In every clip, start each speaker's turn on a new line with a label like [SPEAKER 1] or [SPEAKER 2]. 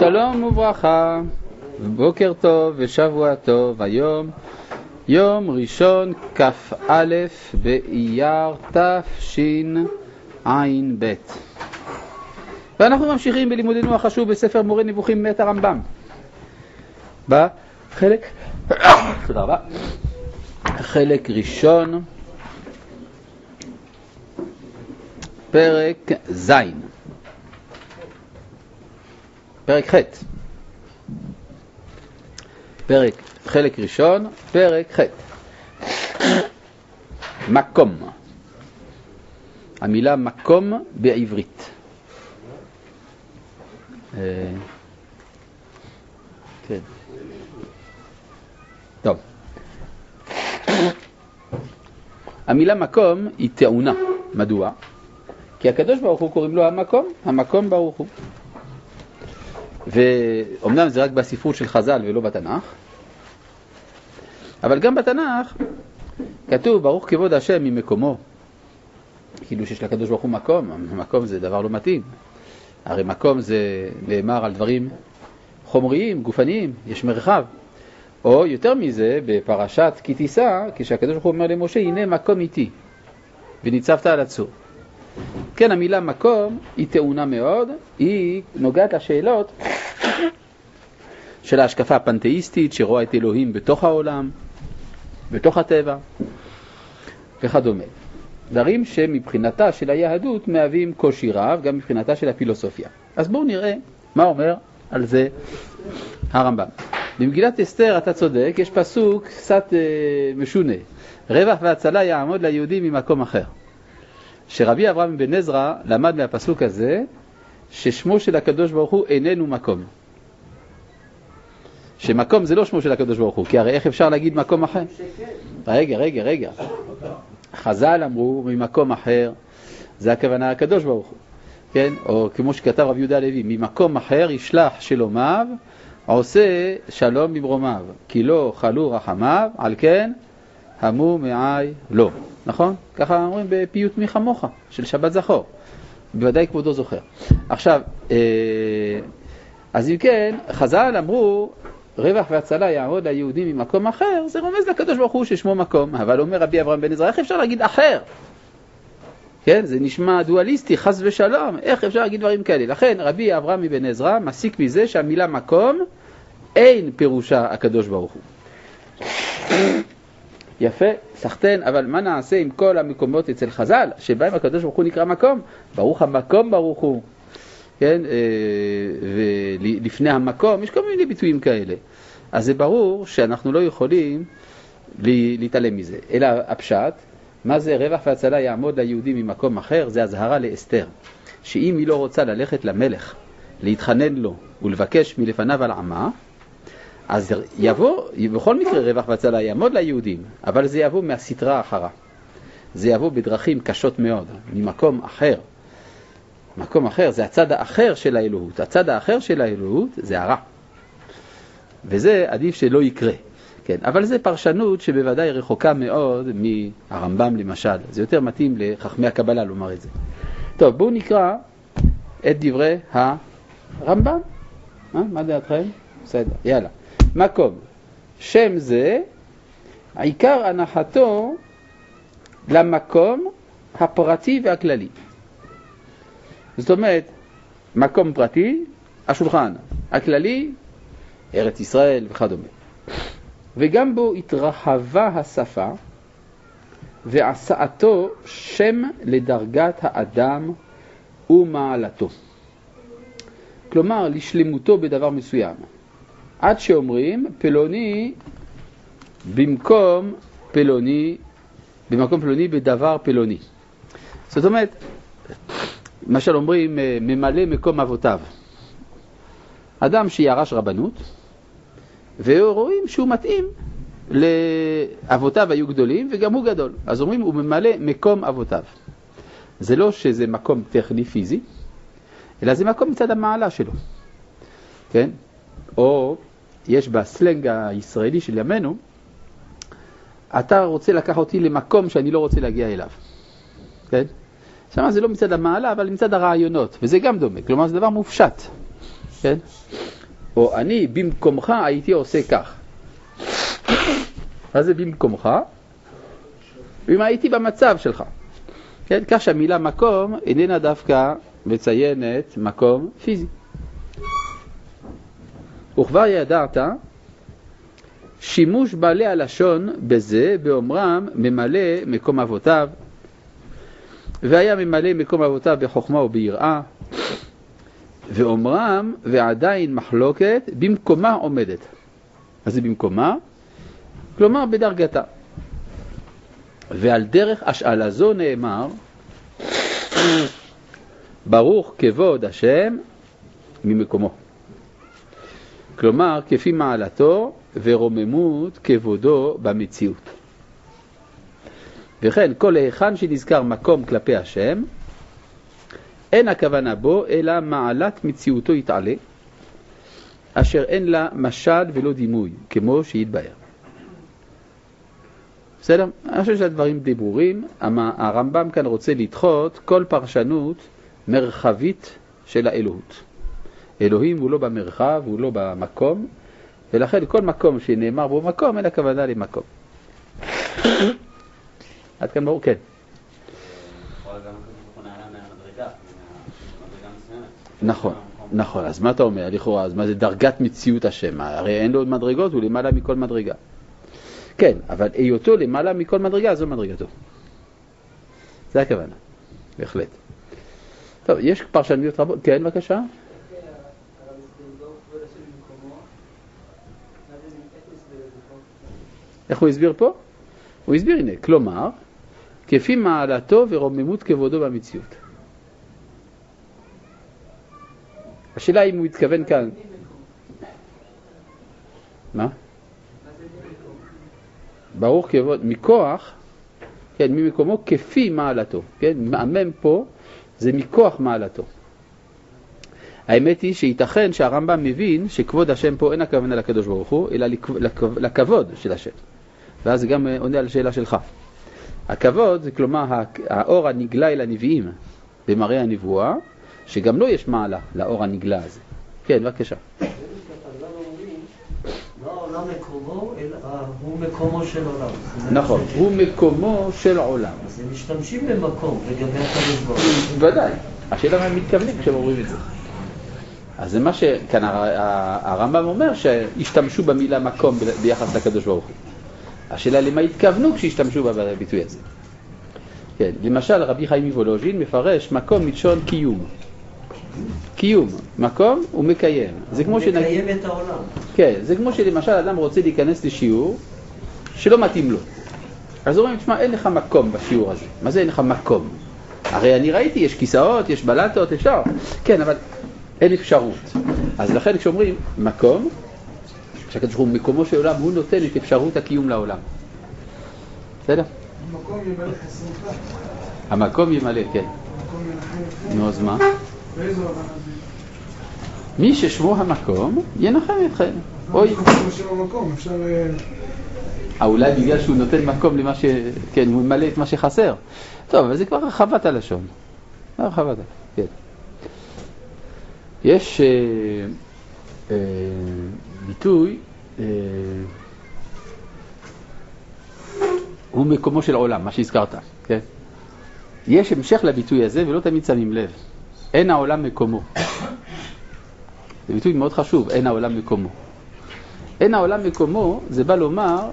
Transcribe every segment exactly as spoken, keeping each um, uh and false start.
[SPEAKER 1] שלום וברכה, בוקר טוב ושבוע טוב. היום יום ראשון כ"א באייר תשע"ב, ואנחנו ממשיכים בלימודנו החשוב בספר מורה נבוכים מאת הרמב"ם בחלק תודה רבה חלק ראשון, פרק ז', פרק ח', פרק חלק ראשון, פרק ח'. מקום, המילה מקום בעברית. כן. טוב. המילה מקום היא טעונה. מדוע? כי הקדוש ברוך הוא קוראים לו המקום, המקום ברוך הוא. ואומנם זה רק בספרות של חז"ל ולא בתנ"ך, אבל גם בתנ"ך כתוב ברוך כבוד השם ממקומו, כאילו שיש לקדוש ברוך הוא מקום. המקום זה דבר לא מתאים, הרי מקום זה נאמר על דברים חומריים, גופניים, יש מרחב. או יותר מזה בפרשת כי תישא, כשהקדוש ברוך הוא אומר למשה הנה מקום איתי וניצבת על הצור. כן, המילה מקום היא טעונה מאוד, היא נוגעת לשאלות של ההשקפה הפנתאיסטית שרואה את אלוהים בתוך העולם, בתוך הטבע וכדומה. דברים שמבחינתה של היהדות מהווים קושי רב, גם מבחינתה של הפילוסופיה. אז בואו נראה מה אומר על זה הרמב"ם. במגילת אסתר אתה צודק, יש פסוק קצת אה, משונה. רווח והצלה יעמוד ליהודים ממקום אחר. שרבי אברהם בן עזרא למד מהפסוק הזה ששמו של הקדוש ברוך הוא איננו מקום. שמקום זה לא שמו של הקדוש ברוך הוא, כי הרי איך אפשר להגיד מקום אחר? רגע, רגע, רגע. חז"ל אמרו ממקום אחר, זה הכוונה הקדוש ברוך הוא. כן? או כמו שכתב רבי יהודה הלוי, ממקום אחר ישלח שלומיו, עושה שלום במרומיו, כי לא חלו רחמיו, על כן המו מעי לא. נכון? ככה אומרים בפיוט מי כמוך של שבת זכור. בוודאי כבודו זוכר. עכשיו, אז אם כן, חז"ל אמרו רווח והצלה יעמוד ליהודים ממקום אחר, זה רומז לקדוש ברוך הוא ששמו מקום. אבל אומר רבי אברהם בן עזרא, איך אפשר להגיד אחר? כן, זה נשמע דואליסטי, חס ושלום, איך אפשר להגיד דברים כאלה? לכן רבי אברהם בן עזרא מסיק מזה שהמילה מקום אין פירושה הקדוש ברוך הוא. יפה, סחטן, אבל מה נעשה עם כל המקומות אצל חז"ל שבהם הקדוש ברוך הוא נקרא מקום? ברוך המקום ברוך הוא. כן, ולפני המקום יש כל מיני ביטויים כאלה. אז זה ברור שאנחנו לא יכולים להתעלם מזה. אלא הפשט, מה זה רווח והצלה יעמוד ליהודים ממקום אחר? זה הזהרה לאסתר, שאם היא לא רוצה ללכת למלך, להתחנן לו ולבקש מלפניו על עמה, אז יבוא, בכל מקרה רווח והצלה יעמוד ליהודים, אבל זה יבוא מהסתרה האחרה. זה יבוא בדרכים קשות מאוד, ממקום אחר. מקום אחר זה הצד האחר של האלוהות. הצד האחר של האלוהות זה הרע. וזה עדיף שלא יקרה. כן, אבל זה פרשנות שבוודאי רחוקה מאוד מהרמב"ם למשל. זה יותר מתאים לחכמי הקבלה לומר את זה. טוב, בואו נקרא את דברי הרמב"ם. מה, מה דעתכם? בסדר, יאללה. מקום. שם זה עיקר הנחתו למקום הפרטי והכללי. זאת אומרת, מקום פרטי, השולחן, הכללי, ארץ ישראל וכדומה. וגם בו התרחבה השפה ועשאתו שם לדרגת האדם ומעלתו. כלומר, לשלמותו בדבר מסוים. עד שאומרים פלוני במקום פלוני, במקום פלוני בדבר פלוני. זאת אומרת, למשל אומרים ממלא מקום אבותיו. אדם שירש רבנות, ורואים שהוא מתאים לאבותיו היו גדולים וגם הוא גדול. אז אומרים הוא ממלא מקום אבותיו. זה לא שזה מקום טכני פיזי, אלא זה מקום מצד המעלה שלו. כן? או יש בסלנג הישראלי של ימינו, אתה רוצה לקח אותי למקום שאני לא רוצה להגיע אליו. כן? שמה זה לא מצד המעלה, אבל מצד הרעיונות, וזה גם דומה. כלומר, זה דבר מופשט. כן? או אני במקומך הייתי עושה כך. מה זה במקומך? אם הייתי במצב שלך. כן, כך שהמילה מקום איננה דווקא מציינת מקום פיזי. וכבר ידעת שימוש בעלי הלשון בזה באומרם ממלא מקום אבותיו, והיה ממלא מקום אבותיו בחוכמה וביראה, ואומרם ועדיין מחלוקת במקומה עומדת. אז זה במקומה, כלומר בדרגתה. ועל דרך השאלה זו נאמר, ברוך כבוד השם ממקומו. כלומר, כפי מעלתו ורוממות כבודו במציאות. וכן, כל היכן שנזכר מקום כלפי השם, אין הכוונה בו, אלא מעלת מציאותו יתעלה, אשר אין לה משל ולא דימוי, כמו שיתבאר. בסדר? אני חושב שהדברים די ברורים. הרמב"ם כאן רוצה לדחות כל פרשנות מרחבית של האלוהות. אלוהים הוא לא במרחב, הוא לא במקום, ולכן כל מקום שנאמר בו מקום, אין הכוונה למקום. עד כאן ברור? כן. נכון, נכון. אז מה אתה אומר? לכאורה, אז מה זה דרגת מציאות השם? הרי אין לו מדרגות, הוא למעלה מכל מדרגה. כן, אבל היותו למעלה מכל מדרגה, זו מדרגתו. זה הכוונה, בהחלט. טוב, יש פרשנויות רבות. כן, בבקשה. איך הוא הסביר פה? הוא הסביר, הנה, כלומר, כפי מעלתו ורוממות כבודו במציאות. השאלה אם הוא התכוון כאן... מה? ברוך כבוד, מכוח, כן, ממקומו כפי מעלתו, כן, מאמם פה זה מכוח מעלתו. האמת היא שייתכן שהרמב"ם מבין שכבוד השם פה אין הכוונה לקדוש ברוך הוא, אלא לכבוד של השם. ואז זה גם עונה על השאלה שלך. הכבוד זה כלומר האור הנגלה אל הנביאים במראה הנבואה, שגם לו יש מעלה לאור הנגלה הזה. כן, בבקשה.
[SPEAKER 2] העולם מקומו, אלא הוא מקומו של עולם.
[SPEAKER 1] נכון, הוא מקומו של עולם.
[SPEAKER 2] אז הם משתמשים במקום לגבי הקדוש ברוך הוא.
[SPEAKER 1] ודאי. השאלה מה הם מתכוונים כשהם אומרים את זה. אז זה מה שכאן הרמב"ם אומר, שהשתמשו במילה מקום ביחס לקדוש ברוך הוא. השאלה למה התכוונו כשהשתמשו בביטוי הזה. כן, למשל רבי חיים מוולוז'ין מפרש מקום מלשון קיום. קיום, מקום הוא מקיים. זה כמו
[SPEAKER 2] מקיים
[SPEAKER 1] שנגיד...
[SPEAKER 2] את העולם.
[SPEAKER 1] כן, זה כמו שלמשל אדם רוצה להיכנס לשיעור שלא מתאים לו. אז הוא אומר, תשמע, אין לך מקום בשיעור הזה. מה זה אין לך מקום? הרי אני ראיתי, יש כיסאות, יש בלטות, אפשר. כן, אבל אין אפשרות. אז לכן כשאומרים מקום, כשהקדוש ברוך הוא מקומו של עולם, הוא נותן את אפשרות הקיום לעולם. בסדר?
[SPEAKER 3] המקום ימלא חסרותך.
[SPEAKER 1] המקום ימלא, כן.
[SPEAKER 3] המקום ינחם.
[SPEAKER 1] נו, אז מה?
[SPEAKER 3] באיזו הבנה זה?
[SPEAKER 1] מי ששמו המקום, ינחם אתכם. אוי.
[SPEAKER 3] כמו שם המקום, אפשר...
[SPEAKER 1] אולי בגלל שהוא נותן מקום למה ש... כן, הוא ממלא את מה שחסר. טוב, אבל זה כבר רחבת הלשון. רחבת, כן. יש אה, אה, ביטוי, אה, הוא מקומו של עולם, מה שהזכרת, כן? יש המשך לביטוי הזה ולא תמיד שמים לב. אין העולם מקומו. זה ביטוי מאוד חשוב, אין העולם מקומו. אין העולם מקומו, זה בא לומר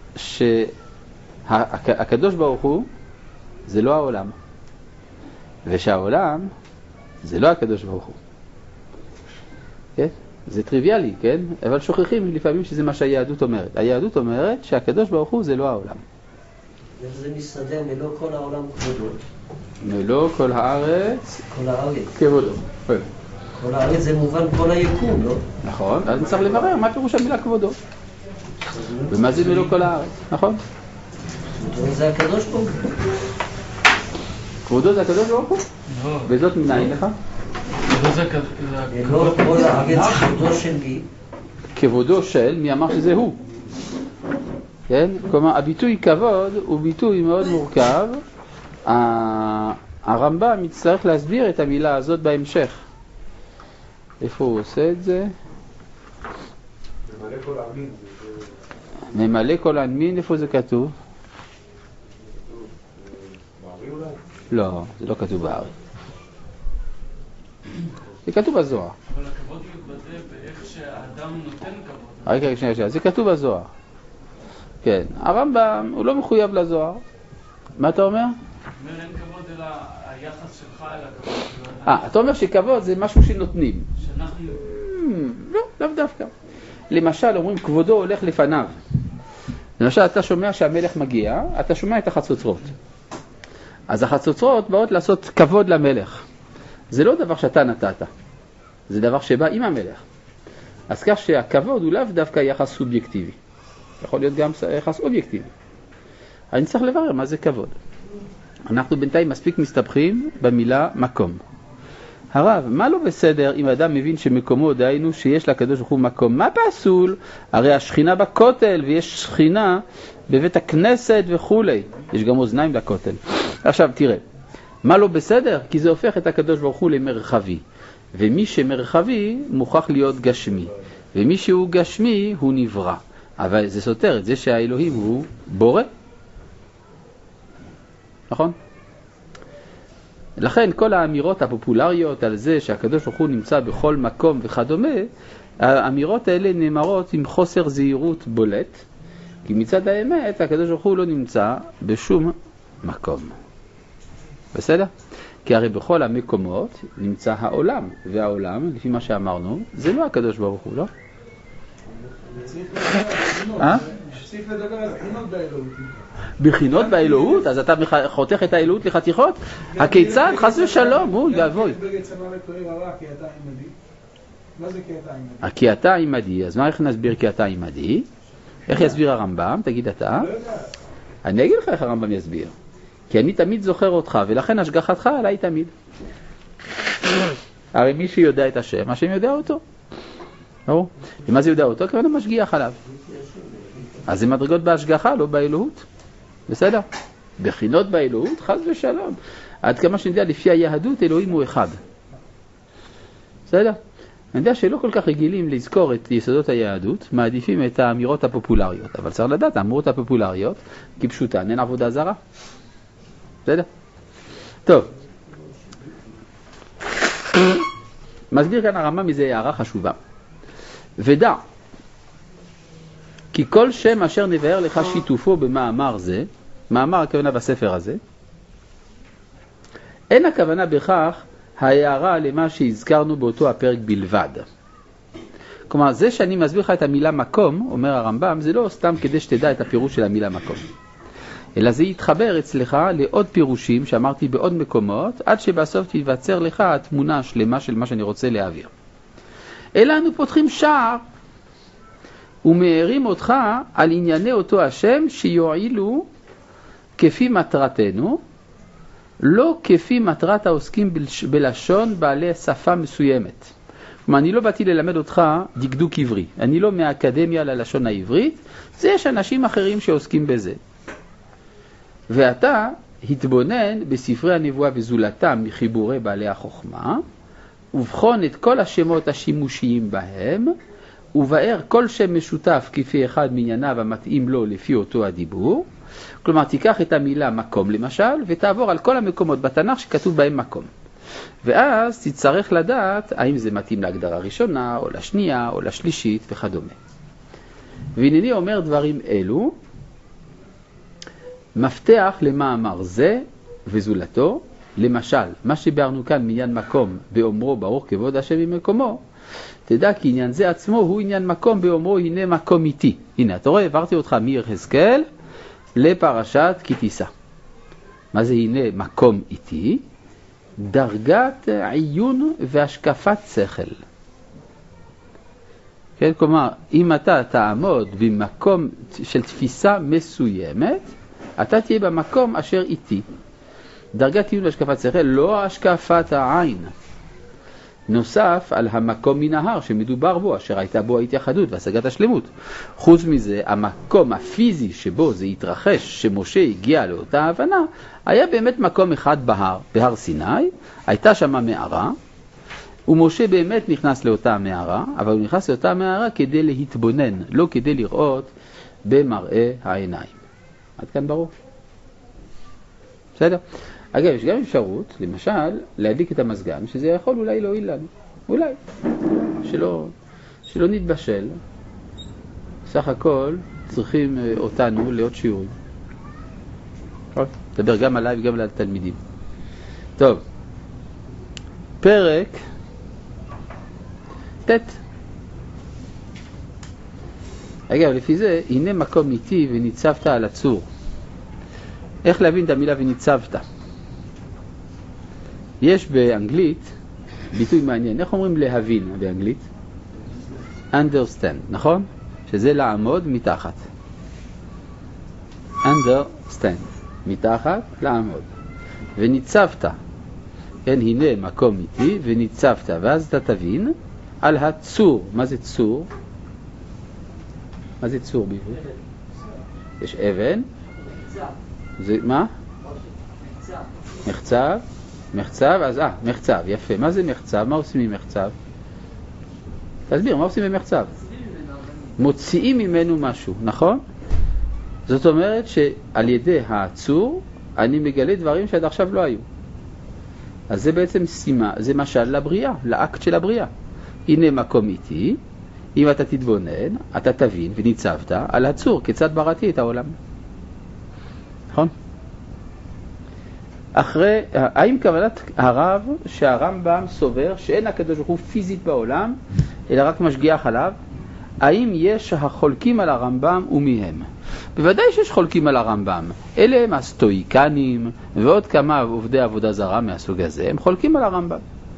[SPEAKER 1] שהקדוש ברוך הוא זה לא העולם, ושהעולם זה לא הקדוש ברוך הוא. כן? זה טריוויאלי, כן? אבל שוכחים לפעמים שזה מה שהיהדות אומרת. היהדות אומרת שהקדוש ברוך הוא זה לא העולם.
[SPEAKER 2] וזה מסתדר מלא כל העולם כבודו.
[SPEAKER 1] מלא כל הארץ
[SPEAKER 2] כל הארץ.
[SPEAKER 1] כבודו.
[SPEAKER 2] כל הארץ זה מובן כל היקום, לא?
[SPEAKER 1] נכון, אז נצטרך לברר מה פירוש המילה כבודו. ומה זה מלא כל הארץ, נכון?
[SPEAKER 2] כבודו זה הקדוש ברוך הוא.
[SPEAKER 1] כבודו זה הקדוש ברוך הוא?
[SPEAKER 4] לא.
[SPEAKER 1] וזאת מנין לך?
[SPEAKER 4] כבודו זה הקדוש...
[SPEAKER 2] לא כל הארץ כבודו של מי?
[SPEAKER 1] כבודו של, מי אמר שזה הוא? כן? כלומר, הביטוי כבוד הוא ביטוי מאוד מורכב. הרמב"ם מצטרך להסביר את המילה הזאת בהמשך. איפה הוא עושה את זה?
[SPEAKER 3] ממלא כל העלמין.
[SPEAKER 1] ממלא כל העלמין, איפה זה כתוב?
[SPEAKER 3] בארי אולי?
[SPEAKER 1] לא, זה לא כתוב בארי. זה כתוב בזוהר.
[SPEAKER 4] אבל הכבוד מתבטא באיך שהאדם נותן כבוד.
[SPEAKER 1] רגע, רגע, שנייה, זה כתוב בזוהר. כן, הרמב"ם הוא לא מחויב לזוהר. מה אתה אומר?
[SPEAKER 4] אומר אין כבוד אלא היחס שלך אל הכבוד.
[SPEAKER 1] אה, אתה אומר שכבוד זה משהו שנותנים.
[SPEAKER 4] שאנחנו...
[SPEAKER 1] לא, לאו דווקא. למשל, אומרים כבודו הולך לפניו. למשל, אתה שומע שהמלך מגיע, אתה שומע את החצוצרות. אז החצוצרות באות לעשות כבוד למלך. זה לא דבר שאתה נתת, זה דבר שבא עם המלך. אז כך שהכבוד הוא לאו דווקא יחס סובייקטיבי. יכול להיות גם יחס אובייקטיבי. אני צריך לברר מה זה כבוד. אנחנו בינתיים מספיק מסתבכים במילה מקום. הרב, מה לא בסדר אם אדם מבין שמקומו, דהיינו שיש לקדוש ברוך הוא מקום? מה פסול? הרי השכינה בכותל ויש שכינה בבית הכנסת וכו'. יש גם אוזניים לכותל. עכשיו תראה, מה לא בסדר? כי זה הופך את הקדוש ברוך הוא למרחבי. ומי שמרחבי מוכרח להיות גשמי. ומי שהוא גשמי הוא נברא. אבל זה סותר את זה שהאלוהים הוא בורא. נכון? לכן כל האמירות הפופולריות על זה שהקדוש ברוך הוא נמצא בכל מקום וכדומה, האמירות האלה נאמרות עם חוסר זהירות בולט, כי מצד האמת הקדוש ברוך הוא לא נמצא בשום מקום. בסדר? כי הרי בכל המקומות נמצא העולם, והעולם, לפי מה שאמרנו, זה לא הקדוש ברוך הוא, לא? אה?
[SPEAKER 3] צריך לדבר על בחינות באלוהות.
[SPEAKER 1] בחינות באלוהות? אז אתה חותך את האלוהות לחתיכות? הכיצד? חס ושלום, הוא יבואי.
[SPEAKER 3] מה זה כי אתה עימדי?
[SPEAKER 1] כי אתה עימדי, אז מה איך נסביר כי אתה עימדי? איך יסביר הרמב"ם? תגיד אתה. אני אגיד לך איך הרמב"ם יסביר. כי אני תמיד זוכר אותך, ולכן השגחתך עליי תמיד. הרי מי שיודע את השם, השם יודע אותו. ברור? ומה זה יודע אותו? כמובן משגיח עליו. אז זה מדרגות בהשגחה, לא באלוהות. בסדר? בחינות באלוהות, חס ושלום. עד כמה שאני יודע, לפי היהדות, אלוהים הוא אחד. בסדר? אני יודע שלא כל כך רגילים לזכור את יסודות היהדות, מעדיפים את האמירות הפופולריות. אבל צריך לדעת, האמירות הפופולריות, כפשוטן, אין עבודה זרה. בסדר? טוב. מסביר כאן הרמב"ם מזה הערה חשובה. ודע, כי כל שם אשר נבהר לך שיתופו במאמר זה, מאמר הכוונה בספר הזה, אין הכוונה בכך ההערה למה שהזכרנו באותו הפרק בלבד. כלומר, זה שאני מסביר לך את המילה מקום, אומר הרמב"ם, זה לא סתם כדי שתדע את הפירוש של המילה מקום. אלא זה יתחבר אצלך לעוד פירושים שאמרתי בעוד מקומות, עד שבסוף תיווצר לך התמונה השלמה של מה שאני רוצה להעביר. אלא אנו פותחים שער ומאירים אותך על ענייני אותו השם שיועילו כפי מטרתנו, לא כפי מטרת העוסקים בלשון בעלי שפה מסוימת. כלומר, אני לא באתי ללמד אותך דקדוק עברי. אני לא מהאקדמיה ללשון העברית, זה יש אנשים אחרים שעוסקים בזה. ואתה התבונן בספרי הנבואה וזולתם מחיבורי בעלי החוכמה, ובחון את כל השמות השימושיים בהם, ובאר כל שם משותף כפי אחד מענייניו המתאים לו לפי אותו הדיבור. כלומר, תיקח את המילה מקום למשל, ותעבור על כל המקומות בתנ"ך שכתוב בהם מקום. ואז תצטרך לדעת האם זה מתאים להגדרה ראשונה, או לשנייה, או לשלישית וכדומה. והנני אומר דברים אלו, מפתח למאמר זה וזולתו, למשל, מה שביארנו כאן מעניין מקום באומרו ברוך כבוד השם ממקומו, תדע כי עניין זה עצמו הוא עניין מקום באומרו הנה מקום איתי. הנה, אתה רואה, העברתי אותך מיחזקאל לפרשת כי תישא. מה זה הנה מקום איתי? דרגת עיון והשקפת שכל. כן, כלומר, אם אתה תעמוד במקום של תפיסה מסוימת, אתה תהיה במקום אשר איתי. דרגת עיון והשקפת שכל, לא השקפת העין. נוסף על המקום מן ההר שמדובר בו, אשר הייתה בו ההתייחדות והשגת השלמות. חוץ מזה, המקום הפיזי שבו זה התרחש, שמשה הגיע לאותה הבנה, היה באמת מקום אחד בהר, בהר סיני, הייתה שם מערה, ומשה באמת נכנס לאותה מערה, אבל הוא נכנס לאותה מערה כדי להתבונן, לא כדי לראות במראה העיניים. עד כאן ברור? בסדר? אגב, יש גם אפשרות, למשל, להדליק את המזגן, שזה יכול אולי להועיל לנו. אולי. שלא, שלא נתבשל. סך הכל צריכים אותנו לעוד שיעורים. טוב, נדבר גם עליי וגם על התלמידים. טוב. פרק ת'. אגב, לפי זה, הנה מקום איתי וניצבת על הצור. איך להבין את המילה וניצבת? יש באנגלית ביטוי מעניין. איך אומרים להבין באנגלית? understand, נכון? שזה לעמוד מתחת. understand, מתחת, לעמוד. וניצבת. כן, הנה מקום איתי וניצבת, ואז אתה תבין על הצור. מה זה צור? מה זה צור בעברית? יש אבן. זה מה? מחצב. מחצב, אז אה, מחצב, יפה. מה זה מחצב? מה עושים עם מחצב? תסביר, מה עושים עם מחצב? מוציאים ממנו משהו, נכון? זאת אומרת שעל ידי הצור אני מגלה דברים שעד עכשיו לא היו. אז זה בעצם סימה, זה משל לבריאה, לאקט של הבריאה. הנה מקום איתי, אם אתה תתבונן, אתה תבין וניצבת על הצור, כיצד בראתי את העולם. נכון? אחרי, האם כוונת הרב שהרמב"ם סובר שאין הקדוש ברוך הוא פיזית בעולם, אלא רק משגיח עליו? האם יש החולקים על הרמב"ם ומהם? בוודאי שיש חולקים על הרמב"ם. אלה הם הסטואיקנים ועוד כמה עובדי עבודה זרה מהסוג הזה, הם חולקים על הרמב"ם.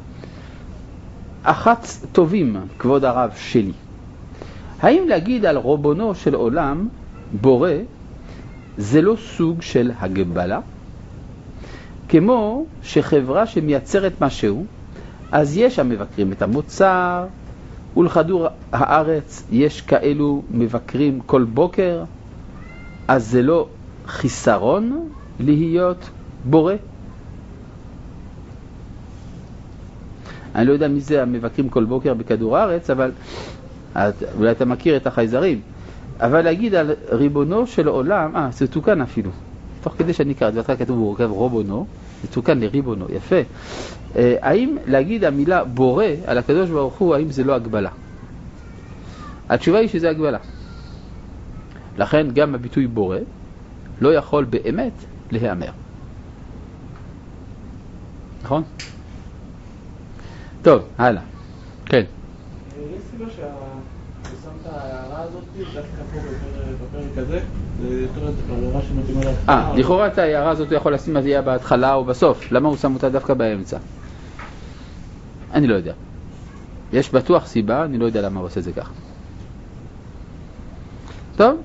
[SPEAKER 1] אחת טובים, כבוד הרב שלי. האם להגיד על רובונו של עולם, בורא, זה לא סוג של הגבלה? כמו שחברה שמייצרת משהו, אז יש המבקרים את המוצר, ולכדור הארץ יש כאלו מבקרים כל בוקר, אז זה לא חיסרון להיות בורא? אני לא יודע מי זה המבקרים כל בוקר בכדור הארץ, אבל אולי אתה מכיר את החייזרים. אבל להגיד על ריבונו של עולם, אה, זה תוקן אפילו. תוך כדי שאני קראת, ואתה כתוב בורכב רובונו, זה תוקן לריבונו, יפה. אה, האם להגיד המילה בורא על הקדוש ברוך הוא, האם זה לא הגבלה? התשובה היא שזה הגבלה. לכן גם הביטוי בורא לא יכול באמת להיאמר. נכון? טוב, הלאה. כן.
[SPEAKER 3] יש סיבה ששמת ההערה הזאת, דווקא פה בפרק הזה, זה יותר הערה שמתאימה להתחלה.
[SPEAKER 1] אה, לכאורה את ההערה הזאת הוא יכול לשים את זה בהתחלה או בסוף. למה הוא שם אותה דווקא באמצע? אני לא יודע. יש בטוח סיבה, אני לא יודע למה הוא עושה זה כך. טוב?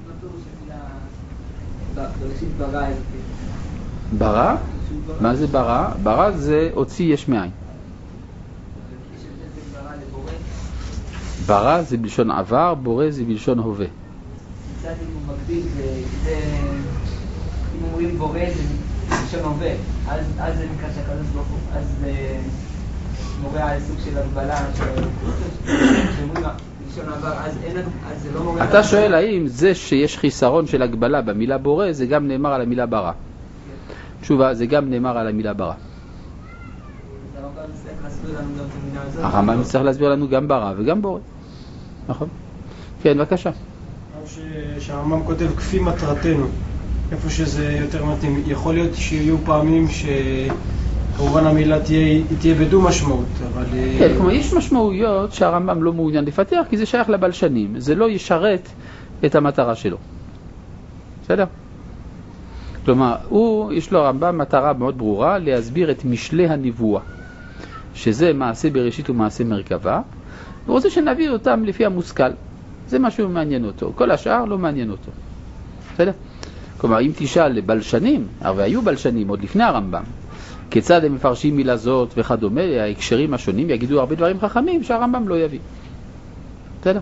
[SPEAKER 1] ברא? מה זה ברא? ברא זה הוציא יש מאין. ברא זה בלשון עבר, בורא זה בלשון הווה.
[SPEAKER 2] מצד אם הוא מקביל, אם אומרים בורא זה בלשון הווה, אז זה נקרא שהקדוש ברוך הוא, אז זה מורה על סוג של הגבלה, שאומרים בלשון עבר, אז זה לא מורה...
[SPEAKER 1] אתה שואל האם זה שיש חיסרון של הגבלה במילה בורא, זה גם נאמר על המילה ברא. תשובה, זה גם נאמר על המילה ברא. הרמב"ם צריך להסביר לנו גם ברא וגם בורא. נכון? כן, בבקשה.
[SPEAKER 5] שהרמב"ם כותב כפי מטרתנו, איפה שזה יותר מתאים. יכול להיות שיהיו פעמים שכמובן המילה תהיה, תהיה בדו משמעות, אבל...
[SPEAKER 1] כן, כמו יש משמעויות שהרמב"ם לא מעוניין לפתח, כי זה שייך לבלשנים. זה לא ישרת את המטרה שלו. בסדר? כלומר, הוא, יש לו הרמב"ם מטרה מאוד ברורה להסביר את משלי הנבואה, שזה מעשה בראשית ומעשה מרכבה, והוא רוצה שנביא אותם לפי המושכל. זה משהו מעניין אותו. כל השאר לא מעניין אותו. בסדר? כלומר, אם תשאל לבלשנים, הרי היו בלשנים עוד לפני הרמב"ם, כיצד הם מפרשים מילה זאת וכדומה, ההקשרים השונים יגידו הרבה דברים חכמים שהרמב"ם לא יביא. בסדר?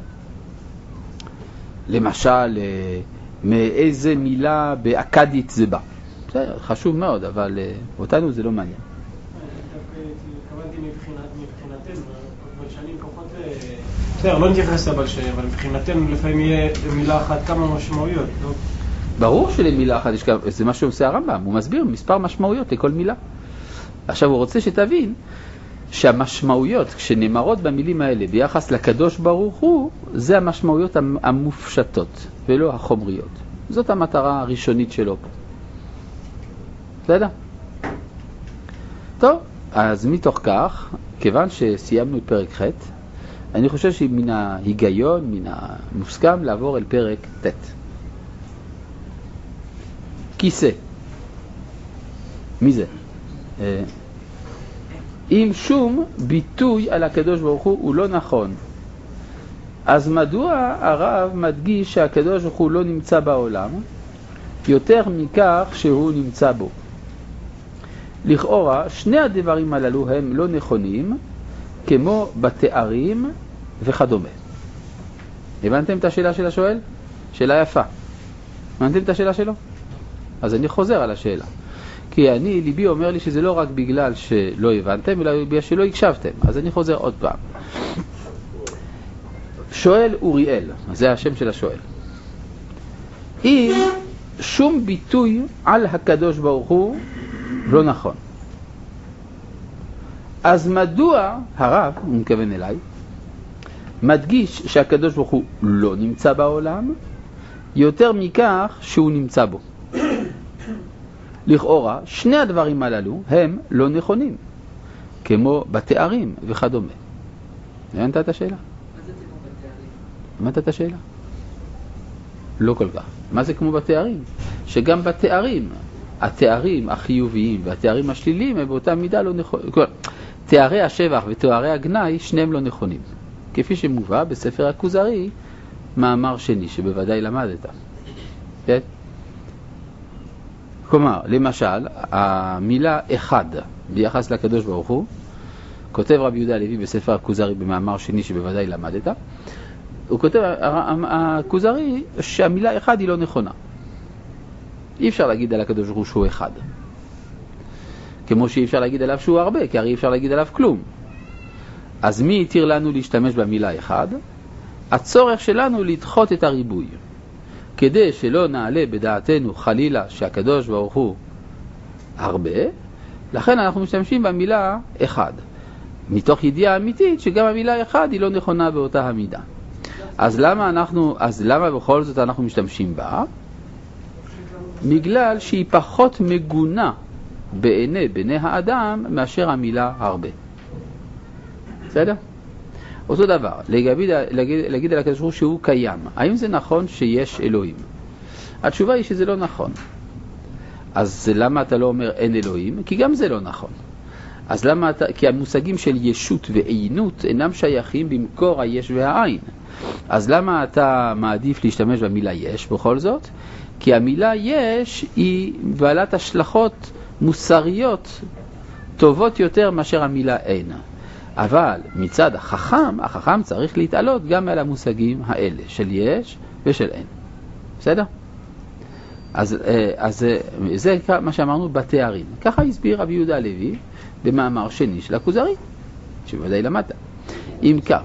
[SPEAKER 1] למשל, מאיזה מילה באקדית זה בא. בסדר, חשוב מאוד, אבל אותנו זה לא מעניין.
[SPEAKER 5] התכוונתי מבחינתנו, בלשנים פחות... בסדר, לא נתייחס לבלשנים, אבל מבחינתנו לפעמים יהיה מילה אחת כמה משמעויות, לא?
[SPEAKER 1] ברור שלמילה אחת יש כמה, זה מה שעושה הרמב"ם, הוא מסביר מספר משמעויות לכל מילה. עכשיו הוא רוצה שתבין שהמשמעויות כשנאמרות במילים האלה ביחס לקדוש ברוך הוא, זה המשמעויות המופשטות ולא החומריות. זאת המטרה הראשונית שלו פה. בסדר? טוב, אז מתוך כך, כיוון שסיימנו את פרק ח', אני חושב שמן ההיגיון, מן המוסכם לעבור אל פרק ט'. כיסא. מי זה? אם שום ביטוי על הקדוש ברוך הוא הוא לא נכון, אז מדוע הרב מדגיש שהקדוש ברוך הוא לא נמצא בעולם יותר מכך שהוא נמצא בו? לכאורה שני הדברים הללו הם לא נכונים, כמו בתארים וכדומה. הבנתם את השאלה של השואל? שאלה יפה. הבנתם את השאלה שלו? אז אני חוזר על השאלה. כי אני, ליבי אומר לי שזה לא רק בגלל שלא הבנתם, אלא בגלל שלא הקשבתם. אז אני חוזר עוד פעם. שואל אוריאל, זה השם של השואל. אם שום ביטוי על הקדוש ברוך הוא לא נכון, אז מדוע הרב, הוא מכוון אליי, מדגיש שהקדוש ברוך הוא לא נמצא בעולם יותר מכך שהוא נמצא בו? לכאורה שני הדברים הללו הם לא נכונים, כמו בתארים וכדומה. הבנת את השאלה?
[SPEAKER 2] מה זה כמו בתארים?
[SPEAKER 1] הבנת את השאלה? לא כל כך. מה זה כמו בתארים? שגם בתארים, התארים החיוביים והתארים השליליים הם באותה מידה לא נכונים. תארי השבח ותארי הגנאי שניהם לא נכונים, כפי שמובא בספר הכוזרי, מאמר שני שבוודאי למדת. כן? כלומר, למשל, המילה אחד ביחס לקדוש ברוך הוא, כותב רבי יהודה הלוי בספר הכוזרי במאמר שני שבוודאי למדת, הוא כותב, הכוזרי, שהמילה אחד היא לא נכונה. אי אפשר להגיד על הקדוש ברוך הוא שהוא אחד. כמו שאי אפשר להגיד עליו שהוא הרבה, כי הרי אי אפשר להגיד עליו כלום. אז מי יתיר לנו להשתמש במילה אחד? הצורך שלנו לדחות את הריבוי. כדי שלא נעלה בדעתנו חלילה שהקדוש ברוך הוא הרבה, לכן אנחנו משתמשים במילה אחד. מתוך ידיעה אמיתית שגם המילה אחד היא לא נכונה באותה המידה. אז למה אנחנו, אז למה בכל זאת אנחנו משתמשים בה? בגלל שהיא פחות מגונה בעיני בני האדם מאשר המילה הרבה. בסדר? אותו דבר, להגיד, להגיד, להגיד על הקדוש ברוך הוא שהוא קיים. האם זה נכון שיש אלוהים? התשובה היא שזה לא נכון. אז למה אתה לא אומר אין אלוהים? כי גם זה לא נכון. אז למה אתה, כי המושגים של ישות ועינות אינם שייכים במקור היש והעין. אז למה אתה מעדיף להשתמש במילה יש בכל זאת? כי המילה יש היא בעלת השלכות מוסריות טובות יותר מאשר המילה אין. אבל מצד החכם, החכם צריך להתעלות גם על המושגים האלה של יש ושל אין. בסדר? אז, אז זה מה שאמרנו בתארים. ככה הסביר רבי יהודה הלוי במאמר שני של הכוזרי, שבוודאי למדת. אם כך,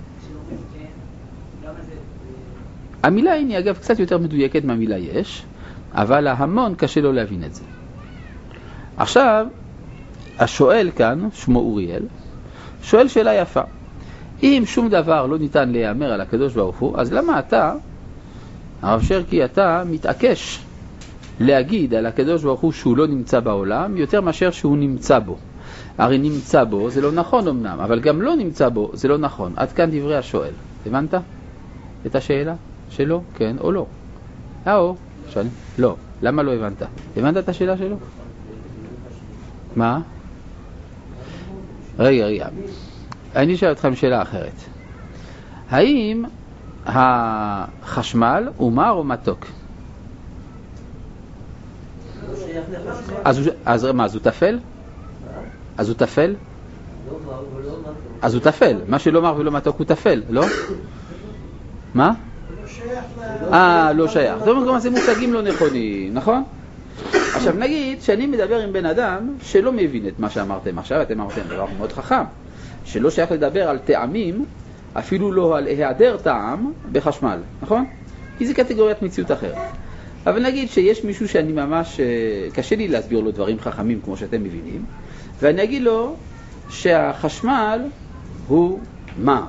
[SPEAKER 1] המילה אין היא אגב קצת יותר מדויקת מהמילה יש, אבל ההמון קשה לו להבין את זה. עכשיו, השואל כאן, שמו אוריאל, שואל שאלה יפה. אם שום דבר לא ניתן להיאמר על הקדוש ברוך הוא, אז למה אתה, הרב שרקי, אתה מתעקש להגיד על הקדוש ברוך הוא שהוא לא נמצא בעולם, יותר מאשר שהוא נמצא בו? הרי נמצא בו זה לא נכון אמנם, אבל גם לא נמצא בו זה לא נכון. עד כאן דברי השואל. הבנת את השאלה שלו? כן או לא? אה או? שואלים? לא. למה לא הבנת? הבנת את השאלה שלו? מה? רגע, רגע. אני אשאל אתכם שאלה אחרת. האם החשמל הוא מר או מתוק? אז, אז מה, אז הוא תפל? אז הוא תפל? אז הוא תפל. מה שלא מר ולא מתוק הוא תפל, לא? מה? אה, לא שייך. זאת אומרת, זה מושגים לא נכונים, נכון? עכשיו נגיד שאני מדבר עם בן אדם שלא מבין את מה שאמרתם עכשיו, אתם אמרתם דבר מאוד חכם, שלא שייך לדבר על טעמים, אפילו לא על היעדר טעם בחשמל, נכון? כי זה קטגוריית מציאות אחרת. אבל נגיד שיש מישהו שאני ממש, קשה לי להסביר לו דברים חכמים כמו שאתם מבינים, ואני אגיד לו שהחשמל הוא מר,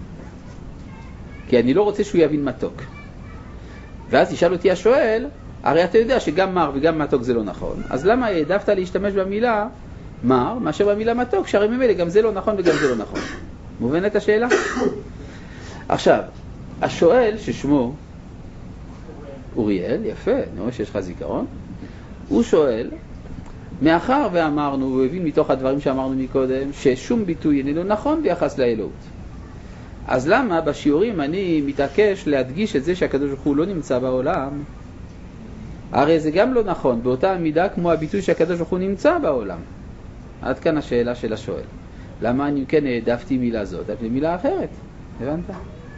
[SPEAKER 1] כי אני לא רוצה שהוא יבין מתוק. ואז ישאל אותי השואל, הרי אתה יודע שגם מר וגם מתוק זה לא נכון, אז למה העדפת להשתמש במילה מר מאשר במילה מתוק, שהרי ממילא גם זה לא נכון וגם זה לא נכון. מובנת השאלה? עכשיו, השואל ששמו אוריאל, יפה, אני רואה שיש לך זיכרון, הוא שואל, מאחר ואמרנו, הוא הבין מתוך הדברים שאמרנו מקודם, ששום ביטוי איננו נכון ביחס לאלוהות. אז למה בשיעורים אני מתעקש להדגיש את זה שהקדוש ברוך הוא לא נמצא בעולם? הרי זה גם לא נכון, באותה המידה כמו הביטוי שהקדוש ברוך הוא נמצא בעולם. עד כאן השאלה של השואל. למה אני כן העדפתי מילה זאת על מילה אחרת? הבנת?